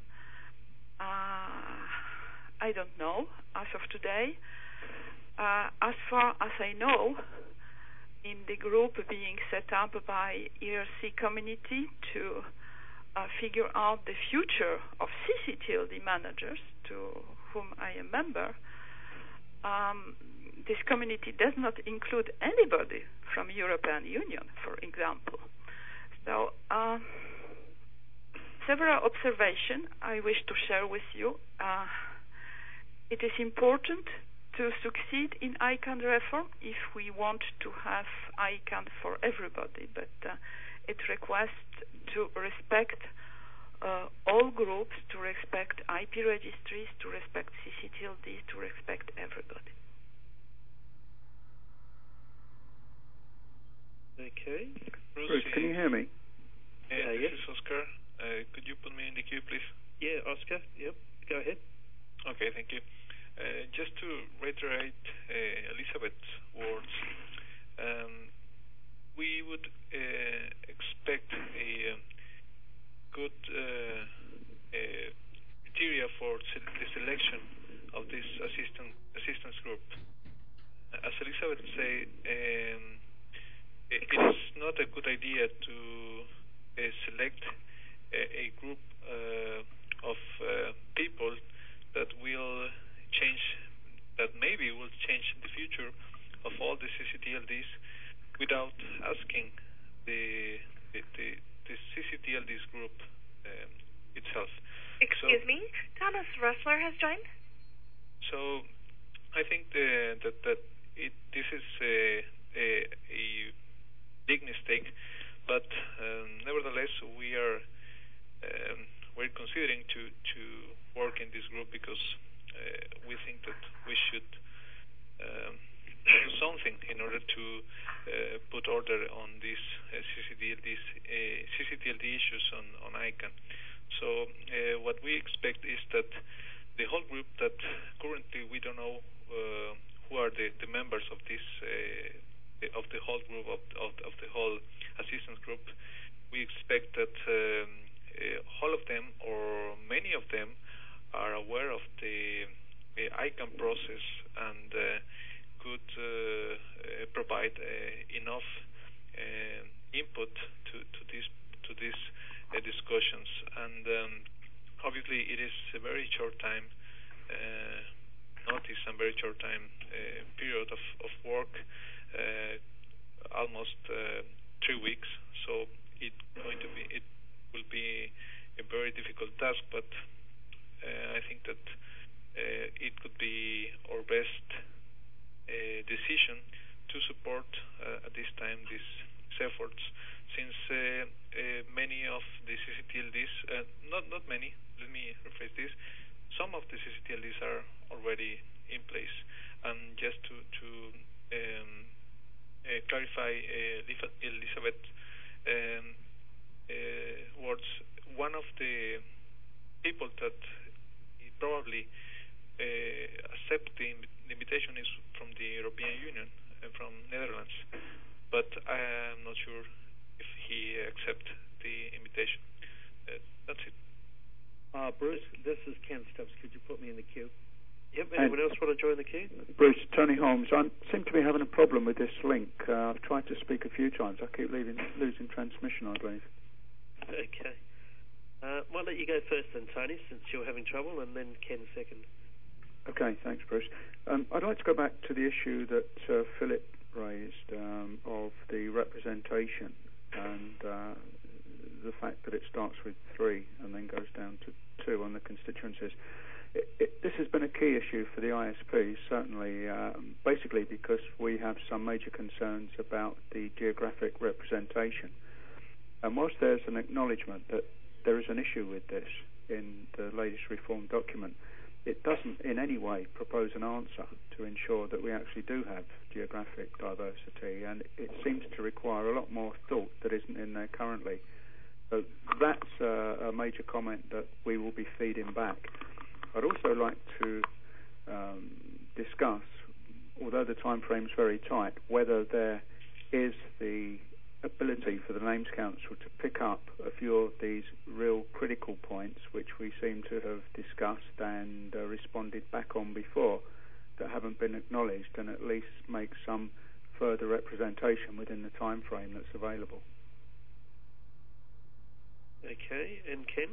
Uh, I don't know as of today. Uh, as far as I know, in the group being set up by E R C community to uh, figure out the future of C C T L D managers, to whom I am a member, um, this community does not include anybody from European Union, for example. So, uh, several observations I wish to share with you. Uh, it is important to succeed in I CANN reform if we want to have I CANN for everybody, but uh, it requests to respect uh, all groups, to respect I P registries, to respect C C T L Ds, to respect everybody. Okay. Bruce, Bruce, can you hear me? Yeah, Uh, this yes. is Oscar. Uh, could you put me in the queue, please? Yeah, Oscar. Yep. Go ahead. Okay, thank you. Uh, just to reiterate uh, Elizabeth's words, um, we would uh, expect a um, good uh, uh, criteria for se- the selection of this assistant assistance group. As Elizabeth said, um, it, it is not a good idea to uh, select a, a group uh, of uh, people that will change, that maybe will change the future of all the C C T L Ds without asking the the, the, the C C T L Ds group um, itself. Excuse so, me, Thomas Ressler has joined. So I think the, that that it, this is a, a, a big mistake, but um, nevertheless we are um, we're considering to to work in this group because uh, we think that we should um, do something in order to uh, put order on these uh, C C T L Ds, uh, C C T L D issues on, on I CANN. So uh, what we expect is that the whole group that currently we don't know uh, who are the, the members of this uh, of the whole group of, of, of the whole assistance group, we expect that um, uh, all of them or many of them are aware of the, the I CANN process and uh, could uh, uh, provide uh, enough uh, input to, to these to these uh, discussions. And um, obviously, it is a very short time uh, notice and very short time uh, period of, of work, uh, almost uh, three weeks. So it going to be it will be a very difficult task, but uh, I think that uh, it could be our best uh, decision to support uh, at this time these efforts, since uh, uh, many of the C C T L Ds, uh, not not many, let me rephrase this, some of the C C T L Ds are already in place. And just to, to um, uh, clarify uh, Elizabeth um, uh, words, one of the people that probably uh, accept the invitation is from the European Union, uh, from Netherlands, but I am not sure if he accepts the invitation. Uh, that's it. Uh, Bruce, this is Ken Stubbs. Could you put me in the queue? Yep. And Anyone else want to join the queue? Bruce, Tony Holmes. I seem to be having a problem with this link. Uh, I've tried to speak a few times. I keep leaving, losing transmission, I believe. Okay. Uh, might let you go first then, Tony, since you're having trouble, and then Ken second. Okay, thanks, Bruce. Um, I'd like to go back to the issue that uh, Philip raised um, of the representation and uh, the fact that it starts with three and then goes down to two on the constituencies. It, it, this has been a key issue for the I S P, certainly, um, basically because we have some major concerns about the geographic representation. And whilst there's an acknowledgement that there is an issue with this in the latest reform document, it doesn't in any way propose an answer to ensure that we actually do have geographic diversity, and it seems to require a lot more thought that isn't in there currently. So that's uh, a major comment that we will be feeding back. I'd also like to um, discuss, although the time frame's very tight, whether there is the ability for the Names Council to pick up a few of these real critical points which we seem to have discussed and uh, responded back on before that haven't been acknowledged, and at least make some further representation within the time frame that's available. Okay, and Ken?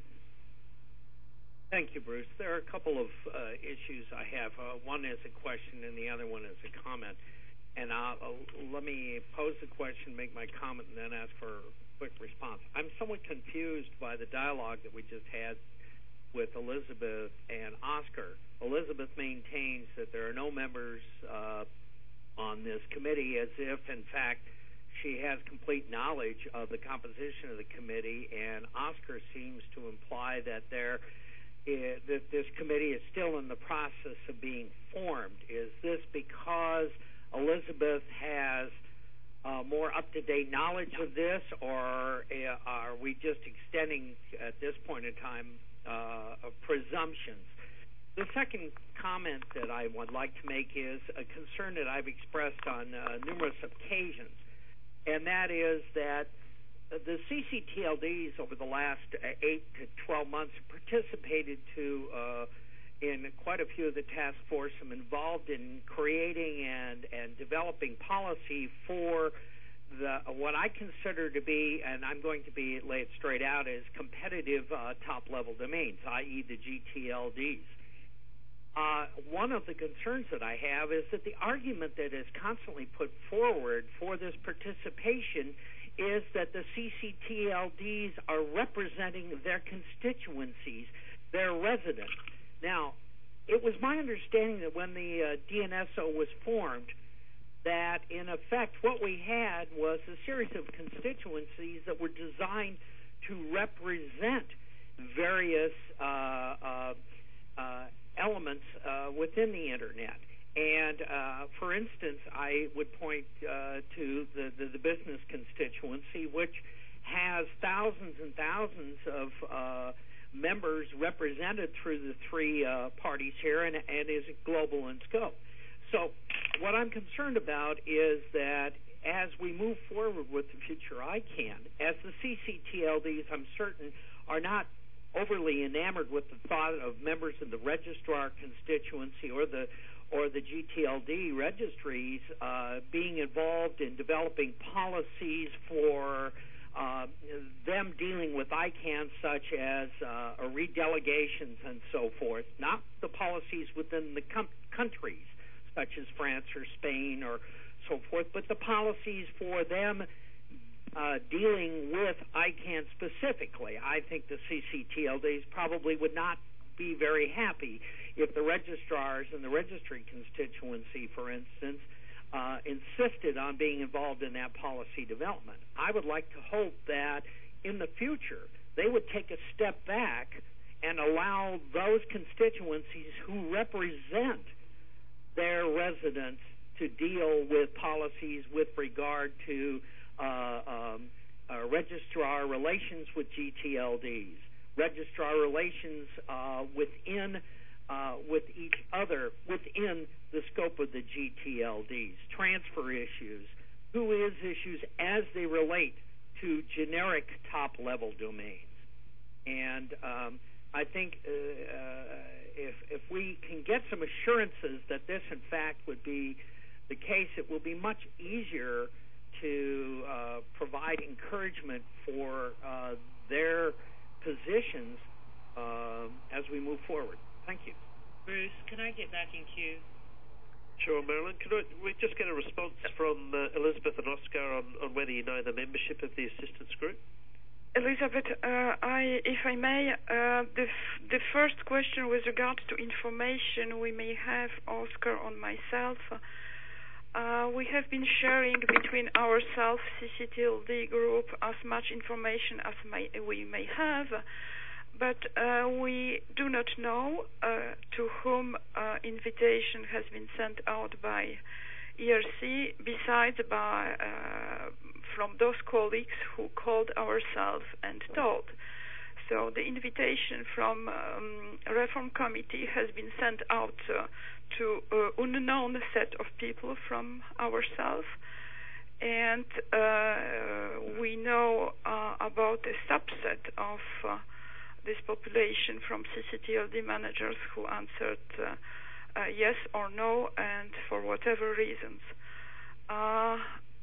Thank you, Bruce. There are a couple of uh, issues I have. Uh, one is a question and the other one is a comment. And I'll, uh, let me pose the question, make my comment, and then ask for a quick response. I'm somewhat confused by the dialogue that we just had with Elizabeth and Oscar. Elizabeth maintains that there are no members uh, on this committee, as if, in fact, she has complete knowledge of the composition of the committee, and Oscar seems to imply that there is, that this committee is still in the process of being formed. Is this because Elizabeth has uh, more up-to-date knowledge of this, or uh, are we just extending, at this point in time, uh, presumptions? The second comment that I would like to make is a concern that I've expressed on uh, numerous occasions, and that is that the C C T L Ds over the last eight to twelve months participated to uh, in quite a few of the task force. I'm involved in creating and, and developing policy for the what I consider to be, and I'm going to be lay it straight out, as competitive uh, top-level domains, that is the G T L Ds. Uh, one of the concerns that I have is that the argument that is constantly put forward for this participation is that the C C T L Ds are representing their constituencies, their residents. Now, it was my understanding that when the uh, D N S O was formed, that in effect what we had was a series of constituencies that were designed to represent various uh, uh, uh, elements uh, within the Internet. And, uh, for instance, I would point uh, to the, the, the business constituency, which has thousands and thousands of uh, members represented through the three uh, parties here, and, and is global in scope. So what I'm concerned about is that as we move forward with the future I CAN, as the C C T L Ds, I'm certain, are not overly enamored with the thought of members of the registrar constituency or the or the G T L D registries uh, being involved in developing policies for uh, them dealing with I CAN, such as uh, redelegations and so forth, not the policies within the com- countries, such as France or Spain or so forth, but the policies for them uh, dealing with I CAN specifically. I think the C C T L Ds probably would not be very happy if the registrars and the registry constituency, for instance, uh, insisted on being involved in that policy development. I would like to hope that in the future they would take a step back and allow those constituencies who represent their residents to deal with policies with regard to uh, um, uh, registrar relations with G T L Ds, registrar relations uh, within uh, with each other within the scope of the G T L Ds, transfer issues, who is issues as they relate to generic top-level domains. And um, I think uh, uh, if, if we can get some assurances that this, in fact, would be the case, it will be much easier to uh, provide encouragement for uh, their positions uh, as we move forward. Thank you. Bruce, can I get back in queue? Sure, Marilyn. Could I, we just get a response from uh, Elizabeth and Oscar on, on whether you know the membership of the assistance group? Elizabeth, uh, I, if I may, uh, the, f- the first question with regard to information we may have, Oscar, on myself. Uh, we have been sharing between ourselves, C C T L D group, as much information as may, we may have, but uh, we do not know uh, to whom uh, invitation has been sent out by E R C, besides by uh, from those colleagues who called ourselves and told. So the invitation from um, Reform Committee has been sent out uh, to an unknown set of people from ourselves, and uh, we know uh, about a subset of uh, this population from C C T L D managers who answered uh, uh, yes or no, and for whatever reasons. Uh,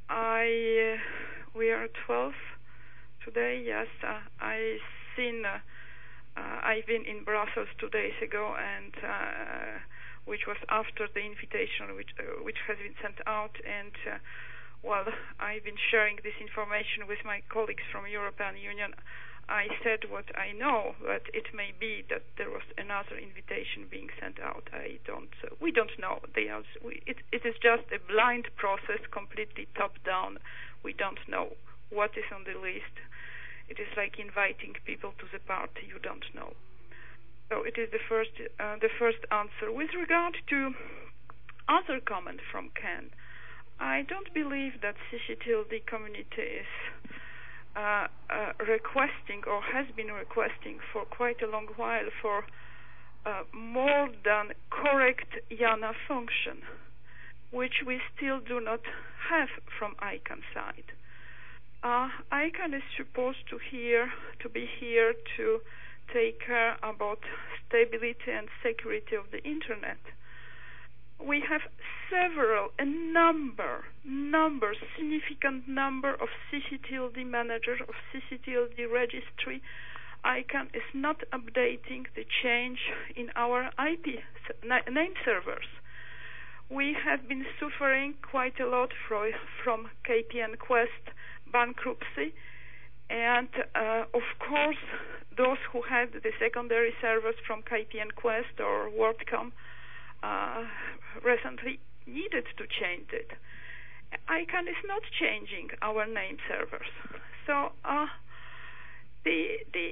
I uh, we are twelve today. Yes, uh, I seen. Uh, uh, I've been in Brussels two days ago, and uh, which was after the invitation which uh, which has been sent out, and uh, well, I've been sharing this information with my colleagues from European Union. I said what I know, but it may be that there was another invitation being sent out. I don't. Uh, we don't know. They are. We, it, it is just a blind process, completely top down. We don't know what is on the list. It is like inviting people to the party. You don't know. So it is the first. Uh, the first answer. With regard to other comment from Ken, I don't believe that C C T L D community is. Uh, uh, requesting or has been requesting for quite a long while for uh, more than correct I A N A function, which we still do not have from I C A N side. Uh, I C A N is supposed to here to be here to take care about stability and security of the internet. We have several, a number, number, significant number of C C T L D managers, of C C T L D registry. I C A N is not updating the change in our I P name servers. We have been suffering quite a lot from, from K P N Quest bankruptcy, and uh, of course, those who had the secondary servers from K P N Quest or WorldCom Uh, recently needed to change it. I C A N is not changing our name servers, so uh, the the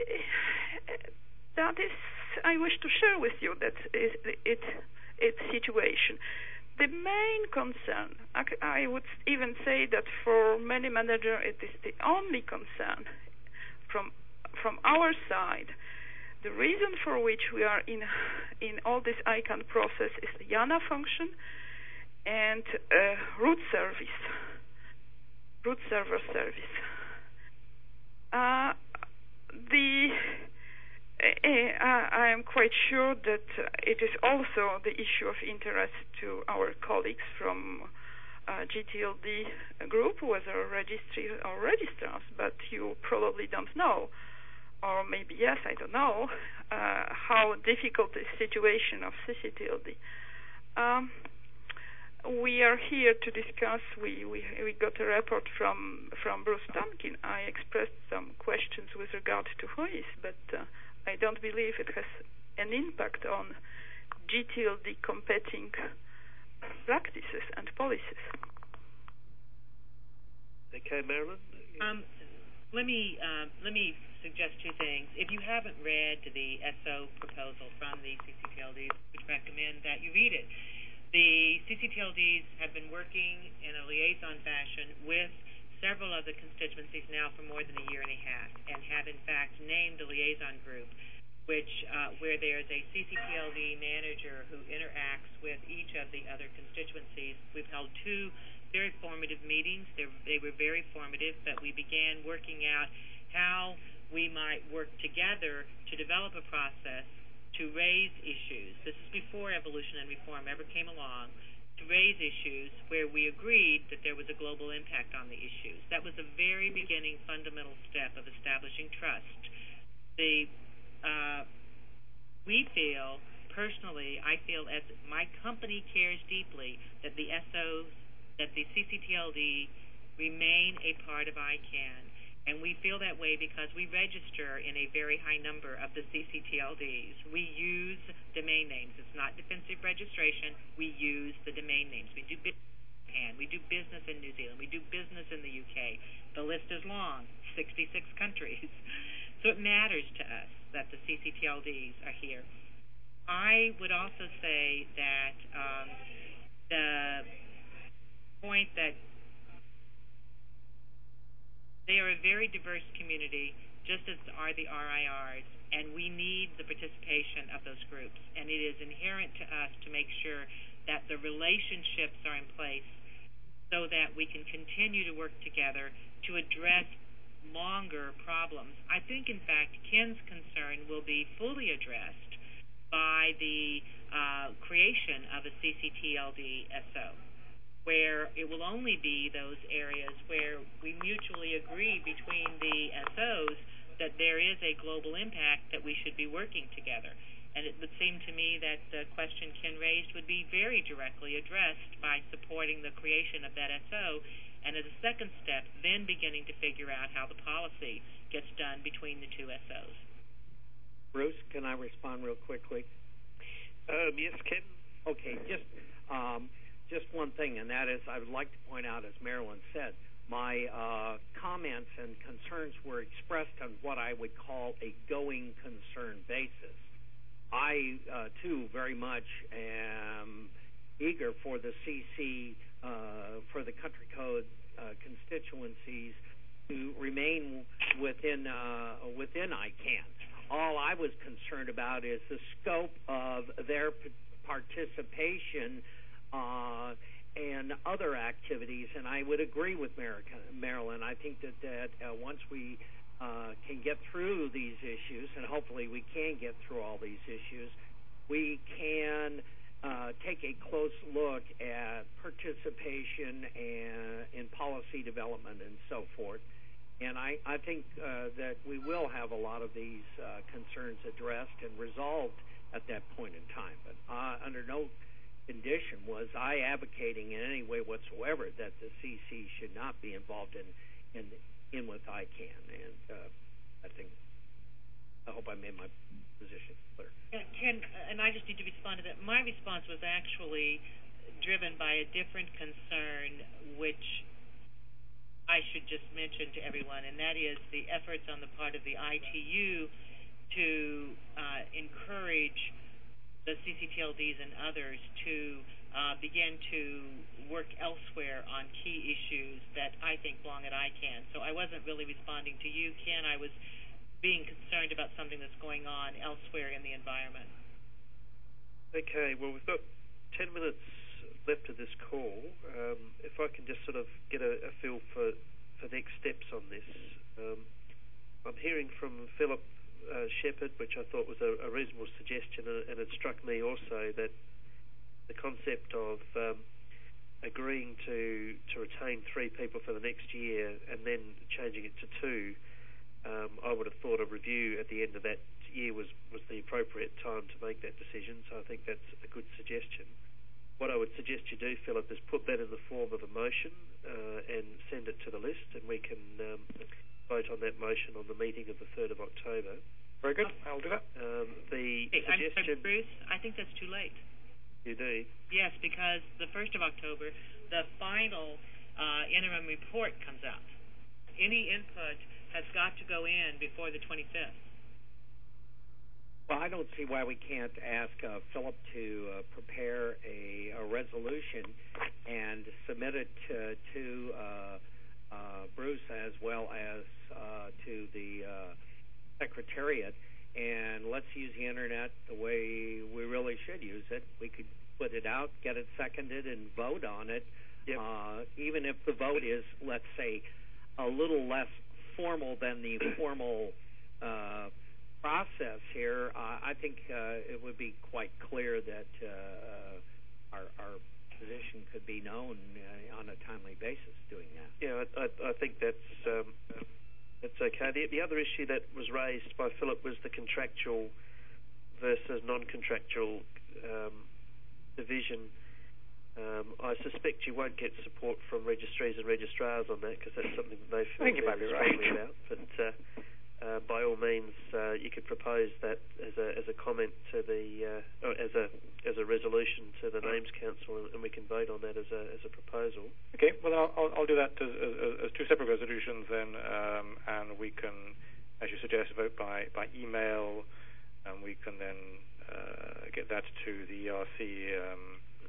that is I wish to share with you that is it its situation. The main concern, I, I would even say that for many managers, it is the only concern from from our side. The reason for which we are in in all this I C A N process is the I A N A function and uh, root service, root server service. Uh, the uh, I am quite sure that it is also the issue of interest to our colleagues from uh, G T L D group, whether registry or registrars, but you probably don't know. Or maybe yes, I don't know, uh, how difficult is the situation of C C T L D. Um, we are here to discuss, we, we, we got a report from, from Bruce Tompkin. I expressed some questions with regard to who is, but uh, I don't believe it has an impact on G T L D competing practices and policies. Okay, Marilyn? Um, let me, uh, let me suggest two things. If you haven't read the S O proposal from the C C T L Ds, we recommend that you read it. The C C T L Ds have been working in a liaison fashion with several of the constituencies now for more than a year and a half, and have in fact named a liaison group, which uh, where there's a C C T L D manager who interacts with each of the other constituencies. We've held two very formative meetings. They're, they were very formative, but we began working out how we might work together to develop a process to raise issues. This is before evolution and reform ever came along, to raise issues where we agreed that there was a global impact on the issues. That was a very beginning fundamental step of establishing trust. The uh, we feel personally, I feel as my company cares deeply that the S Os, that the C C T L D remain a part of I CANN. And we feel that way because we register in a very high number of the C C T L Ds. We use domain names. It's not defensive registration. We use the domain names. We do business in Japan. We do business in New Zealand. We do business in the U K. The list is long, sixty-six countries. So it matters to us that the C C T L Ds are here. I would also say that um, the point that they are a very diverse community, just as are the R I Rs, and we need the participation of those groups. And it is inherent to us to make sure that the relationships are in place so that we can continue to work together to address longer problems. I think, in fact, Ken's concern will be fully addressed by the uh, creation of a C C T L D S O, where it will only be those areas where we mutually agree between the S Os that there is a global impact that we should be working together. And it would seem to me that the question Ken raised would be very directly addressed by supporting the creation of that S O, and as a second step, then beginning to figure out how the policy gets done between the two S Os. Bruce, can I respond real quickly? Um, yes, Ken. Okay, just um, just one thing, and that is I would like to point out, as Marilyn said, my uh, comments and concerns were expressed on what I would call a going concern basis. I, uh, too, very much am eager for the C C, uh, for the country code uh, constituencies to remain within uh, within I CANN. All I was concerned about is the scope of their p- participation uh, and other activities, and I would agree with Marilyn. I think that, that uh, once we uh, can get through these issues, and hopefully we can get through all these issues, we can uh, take a close look at participation and in policy development and so forth. And I, I think uh, that we will have a lot of these uh, concerns addressed and resolved at that point in time. But uh, under no condition was I advocating in any way whatsoever that the C C should not be involved in in, in with I CANN. And uh, I think I hope I made my position clear. Yeah, Ken, and I just need to respond to that. My response was actually driven by a different concern, which I should just mention to everyone, and that is the efforts on the part of the I T U to uh, encourage the C C T L Ds and others to uh, begin to work elsewhere on key issues that I think belong at I CANN. So I wasn't really responding to you, Ken. I was being concerned about something that's going on elsewhere in the environment. Okay, well, we've got ten minutes left of this call. Um, if I can just sort of get a, a feel for, for next steps on this. Um, I'm hearing from Philip uh, Shepherd, which I thought was a, a reasonable suggestion, and, and it struck me also that the concept of um, agreeing to to retain three people for the next year and then changing it to two, um, I would have thought a review at the end of that year was, was the appropriate time to make that decision, so I think that's a good suggestion. What I would suggest you do, Philip, is put that in the form of a motion uh, and send it to the list, and we can um, vote on that motion on the meeting of the third of October. Very good. I'll do that. Um, the hey, suggestion... I'm sorry, Bruce, I think that's too late. You do? Yes, because the first of October, the final uh, interim report comes out. Any input has got to go in before the twenty-fifth. Well, I don't see why we can't ask uh, Philip to uh, prepare a, a resolution and submit it to, to uh, uh, Bruce as well as uh, to the uh, Secretariat, and let's use the Internet the way we really should use it. We could put it out, get it seconded, and vote on it, yep. uh, even if the vote is, let's say, a little less formal than the formal uh process here. uh, I think uh, it would be quite clear that uh, our, our position could be known uh, on a timely basis doing that. Yeah, I, I, I think that's um, that's okay. The, the other issue that was raised by Philip was the contractual versus non-contractual um, division, um, I suspect you won't get support from registries and registrars on that, because that's something that they feel I think you might be right. strongly about. But uh, uh, by all means, uh, you could propose that as a as a comment to the uh, or as a as a resolution to the Names Council, and, and we can vote on that as a as a proposal. Okay, well, I'll, I'll, I'll do that as, as, as two separate resolutions then, um, and we can, as you suggest, vote by, by email, and we can then uh, get that to the E R C um,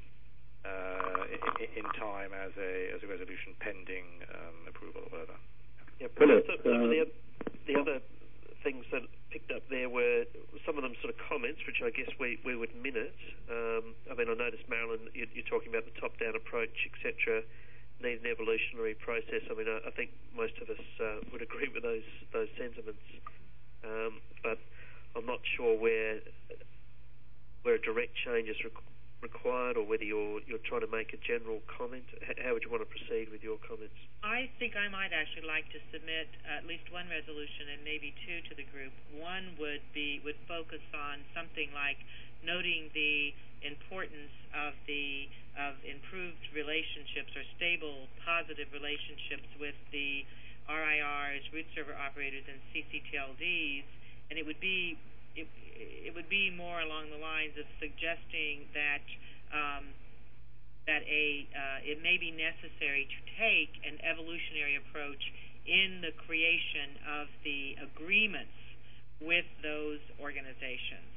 uh, in, in time as a as a resolution pending um, approval or whatever. Yeah, Philip, so, so the, the other things that picked up there were some of them sort of comments, which I guess we, we would minute. Um, I mean, I noticed, Marilyn, you, you're talking about the top-down approach, et cetera, need an evolutionary process. I mean, I, I think most of us uh, would agree with those those sentiments, um, but I'm not sure where where a direct change is requ- required, or whether you're you're trying to make a general comment. H- how would you want to proceed with your comments? I think I might actually like to submit at least one resolution and maybe two to the group. One would be would focus on something like noting the importance of the of improved relationships or stable, positive relationships with the R I Rs, root server operators, and C C T L Ds, and it would be it, it would be more along the lines of suggesting that um, that a uh, it may be necessary to take an evolutionary approach in the creation of the agreements with those organizations.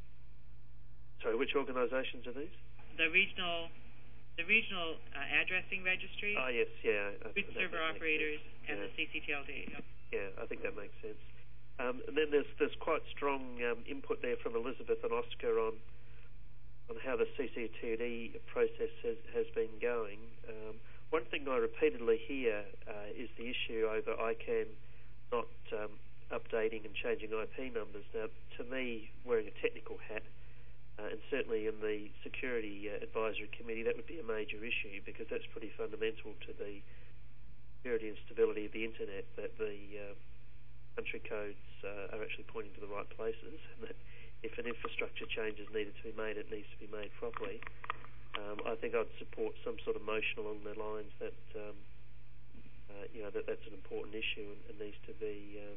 Sorry, which organizations are these? The regional, the regional uh, addressing registries. Oh yes, yeah. Root server operators and yeah. the C C T L D. Yep. Yeah, I think that makes sense. Um, and then there's there's quite strong um, input there from Elizabeth and Oscar on on how the C C T D process has, has been going. Um, one thing I repeatedly hear uh, is the issue over I CANN not um, updating and changing I P numbers. Now, to me, wearing a technical hat, uh, and certainly in the Security uh, Advisory Committee, that would be a major issue, because that's pretty fundamental to the security and stability of the Internet, that the uh, country codes uh, are actually pointing to the right places, and that if an infrastructure change is needed to be made, it needs to be made properly. Um, I think I'd support some sort of motion along the lines that um, uh, you know that that's an important issue and, and needs to be um,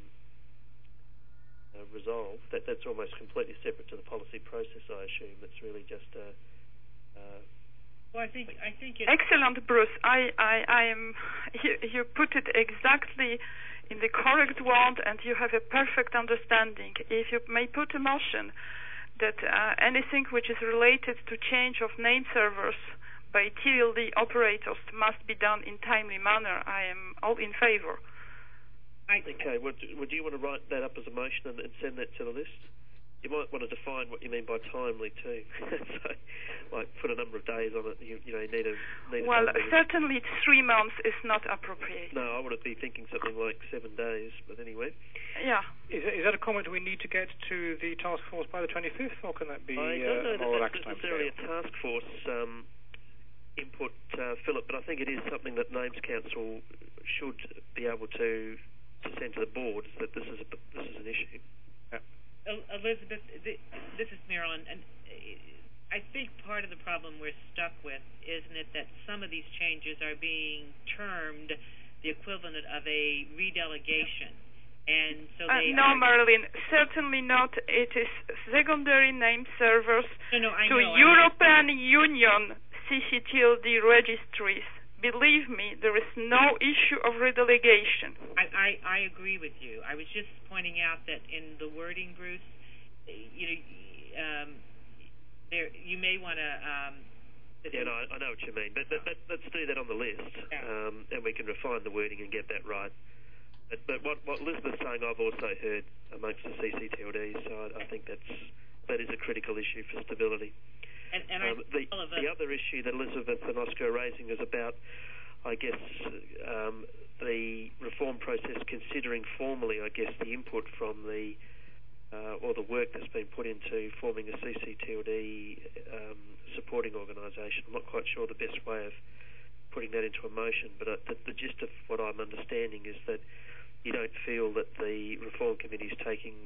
uh, resolved. That that's almost completely separate to the policy process, I assume. It's really just a. Uh, well, I think I think it's excellent, Bruce. I I, I am. You, you put it exactly in the correct word, and you have a perfect understanding. If you may put a motion that uh, anything which is related to change of name servers by T L D operators must be done in timely manner, I am all in favor. Okay, would, would you want to write that up as a motion and, and send that to the list? You might want to define what you mean by timely too. So, like, put a number of days on it. You, you know, you need a need. Well, a certainly three months is not appropriate. No, I would be thinking something like seven days. But anyway. Yeah. Is, is that a comment we need to get to the task force by the twenty-fifth, or can that be I don't know uh, more that relaxed that's time necessarily scale? a task force um, input, uh, Philip, but I think it is something that Names Council should be able to, to send to the board, that this is a, this is an issue. Yeah. Elizabeth, this is Marilyn, and I think part of the problem we're stuck with, isn't it, that some of these changes are being termed the equivalent of a redelegation, and so uh, they no, are, Marilyn, certainly not. It is secondary name servers no, no, I to know, European I Union C C T L D registries. Believe me, there is no issue of redelegation. I, I, I agree with you. I was just pointing out that in the wording, Bruce, you know, um, there you may want to. Um, yeah, no, I, I know what you mean, but, but, but let's do that on the list, yeah. um, and we can refine the wording and get that right. But, but what, what Elizabeth's saying, I've also heard amongst the C C T L Ds, so I, I think that's that is a critical issue for stability. And, and um, the, the other issue that Elizabeth and Oscar are raising is about, I guess, um, the reform process considering formally, I guess, the input from the, uh, or the work that's been put into forming a C C T L D um, supporting organisation. I'm not quite sure the best way of putting that into a motion, but uh, the, the gist of what I'm understanding is that you don't feel that the Reform Committee is taking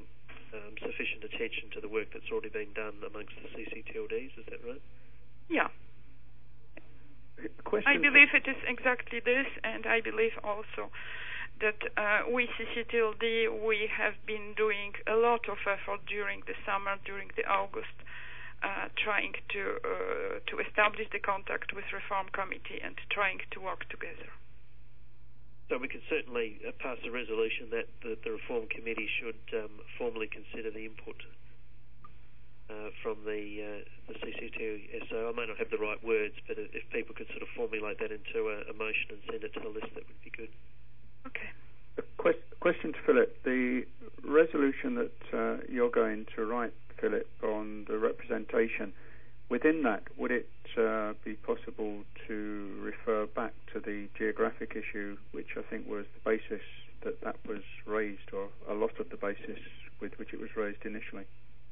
um, sufficient attention to the work that's already been done amongst the C C T L Ds. Is that right? Yeah. Question I believe it is exactly this, and I believe also that uh, we C C T L D, we have been doing a lot of effort during the summer, during the August, uh, trying to uh, to establish the contact with Reform Committee and trying to work together. So we can certainly uh, pass a resolution that the, the Reform Committee should um, formally consider the input uh, from the uh, the C C T S O. I may not have the right words, but if people could sort of formulate that into a, a motion and send it to the list, that would be good. Okay. A quest- question to Philip. The resolution that uh, you're going to write, Philip, on the representation, within that, would it uh, be possible to refer back to the geographic issue, which I think was the basis that that was raised, or a lot of the basis with which it was raised initially?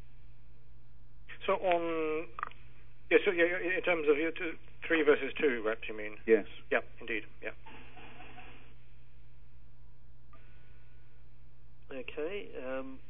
So on, yeah, so yeah, in terms of uh, two, three versus two, reps, you mean? Yes. Yeah, indeed. Yeah. Okay. Um,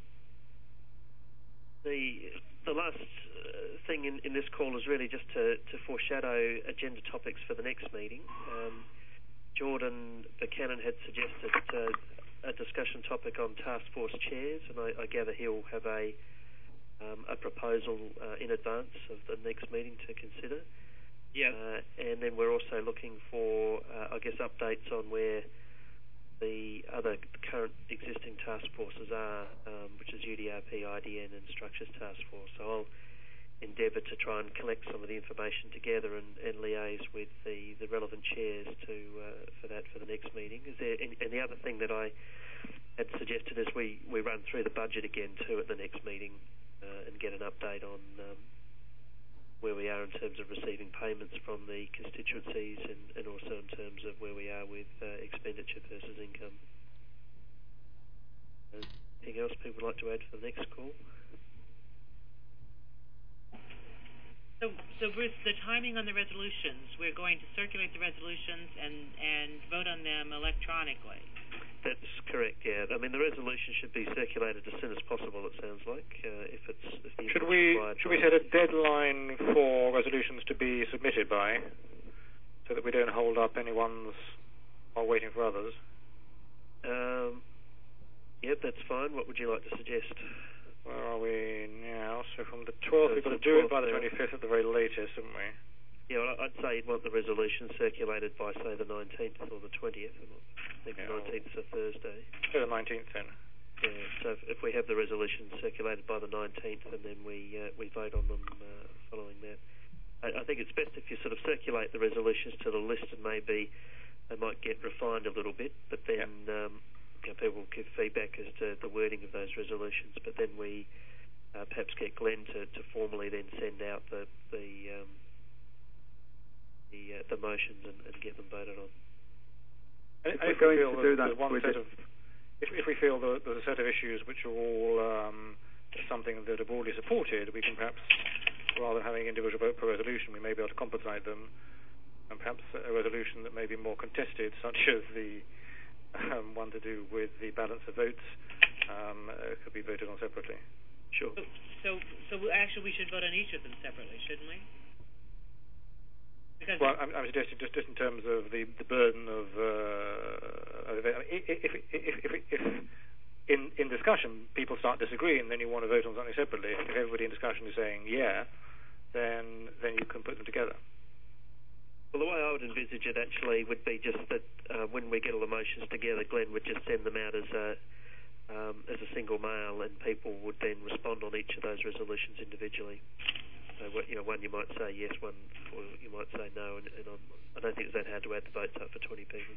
the the last uh, thing in, in this call is really just to, to foreshadow agenda topics for the next meeting. Um, Jordan Buchanan had suggested uh, a discussion topic on task force chairs, and I, I gather he'll have a um, a proposal uh, in advance of the next meeting to consider. Yeah. Uh, and then we're also looking for, uh, I guess, updates on where the other current existing task forces are, um, which is U D R P, I D N, and Structures Task Force. So I'll endeavour to try and collect some of the information together and, and liaise with the, the relevant chairs to uh, for that for the next meeting. Is there any, and the other thing that I had suggested is we, we run through the budget again too at the next meeting uh, and get an update on um, where we are in terms of receiving payments from the constituencies and, and also in terms of where we are with uh, expenditure versus income. Anything else people would like to add for the next call? So, so Bruce, the timing on the resolutions, we're going to circulate the resolutions and, and vote on them electronically. That's correct, yeah. I mean, the resolution should be circulated as soon as possible, it sounds like. Uh, if it's if the Should we should we set a deadline for resolutions to be submitted by, so that we don't hold up anyone's while waiting for others? Um, yep, that's fine. What would you like to suggest? Where are we now? So from the twelfth, we've got to do it by the twenty-fifth at the very latest, haven't we? Yeah, well, I'd say you'd want the resolution circulated by, say, the nineteenth or the twentieth. I think the nineteenth is a Thursday. So the nineteenth then. Yeah, so if, if we have the resolution circulated by the nineteenth and then we uh, we vote on them uh, following that. I, I think it's best if you sort of circulate the resolutions to the list and maybe they might get refined a little bit, but then yeah. um, you know, people give feedback as to the wording of those resolutions, but then we uh, perhaps get Glenn to, to formally then send out the the um, the, uh, the motions and, and get them voted on. And if, if we feel that there's one set of, if, if we feel that there's a set of issues which are all um, something that are broadly supported, we can perhaps, rather than having individual vote per resolution, we may be able to compensate them, and perhaps a resolution that may be more contested, such as the um, one to do with the balance of votes, um, uh, could be voted on separately. Sure. So, so, so actually, we should vote on each of them separately, shouldn't we? Because well, I'm, I'm suggesting just, just in terms of the, the burden of, uh, of if, if, if, if, if in, in discussion people start disagreeing, then you want to vote on something separately. If everybody in discussion is saying yeah, then then you can put them together. Well, the way I would envisage it actually would be just that uh, when we get all the motions together, Glenn would just send them out as a um, as a single mail, and people would then respond on each of those resolutions individually. So, you know, one you might say yes, one or you might say no, and, and I'm, I don't think it's that hard to add the votes up for twenty people.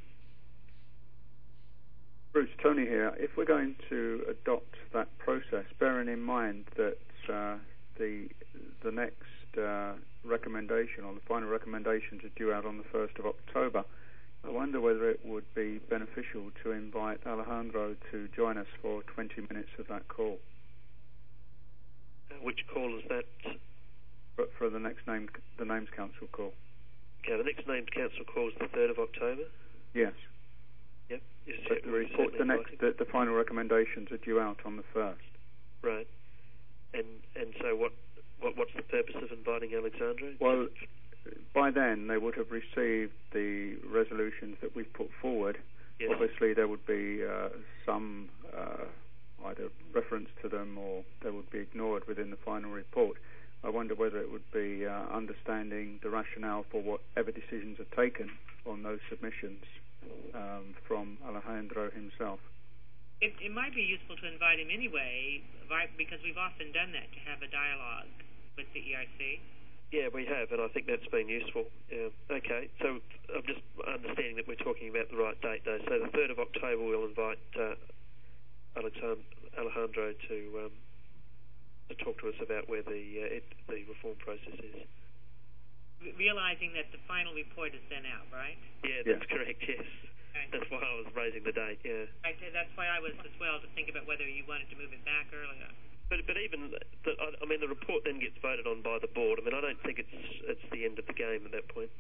Bruce, Tony here. If we're going to adopt that process, bearing in mind that uh, the the next uh, recommendation, or the final recommendations, are due out on the first of October, I wonder whether it would be beneficial to invite Alejandro to join us for twenty minutes of that call. Uh, which call is that? But for the next name, the Names Council call. Okay, the next Names Council call is the third of October. Yes. Yep. Yes, but the report, the next, the, the final recommendations are due out on the first. Right. And and so what, what what's the purpose of inviting Alexandra? Well, by then they would have received the resolutions that we've put forward. Yes. Obviously, there would be uh, some uh, either reference to them or they would be ignored within the final report. I wonder whether it would be uh, understanding the rationale for whatever decisions are taken on those submissions um, from Alejandro himself. It, it might be useful to invite him anyway, right, because we've often done that, to have a dialogue with the E R C. Yeah, we have, and I think that's been useful. Yeah. Okay, so I'm just understanding that we're talking about the right date, though. So the third of October, we'll invite uh, Alejandro to um, to talk to us about where the uh, it, the reform process is. Realizing that the final report is then out, right? Yeah, that's yeah. correct. Yes. Okay. That's why I was raising the date, yeah. I, that's why I was as well to think about whether you wanted to move it back earlier. But but even, the, I mean, the report then gets voted on by the board. I mean, I don't think it's it's the end of the game at that point.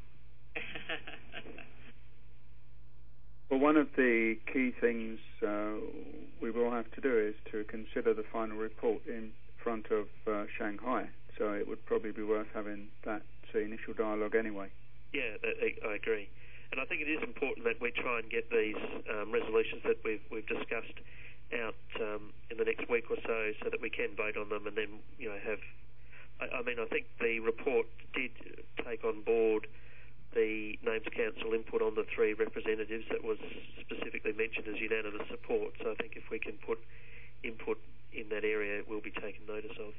Well, one of the key things uh, we will have to do is to consider the final report in front of uh, Shanghai. So it would probably be worth having that uh, initial dialogue anyway. Yeah, I, I agree. And I think it is important that we try and get these um, resolutions that we've we've discussed out um, in the next week or so, so that we can vote on them and then, you know, have. I, I mean, I think the report did take on board the Names Council input on the three representatives that was specifically mentioned as unanimous support. So I think if we can put input in that area, it will be taken notice of.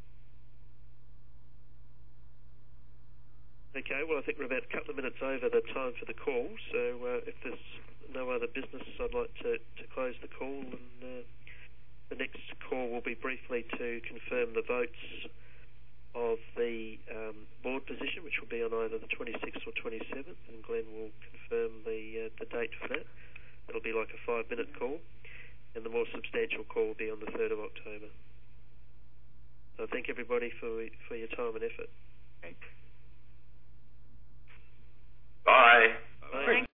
Okay, well, I think we're about a couple of minutes over the time for the call, so uh, if there's no other business, I'd like to, to close the call, and uh, the next call will be briefly to confirm the votes of the um, board position, which will be on either the twenty-sixth or twenty-seventh, and Glenn will confirm the, uh, the date for that. It'll be like a five-minute call, and the more substantial call will be on the third of October. So I thank everybody for, for your time and effort. Okay. Bye. Bye.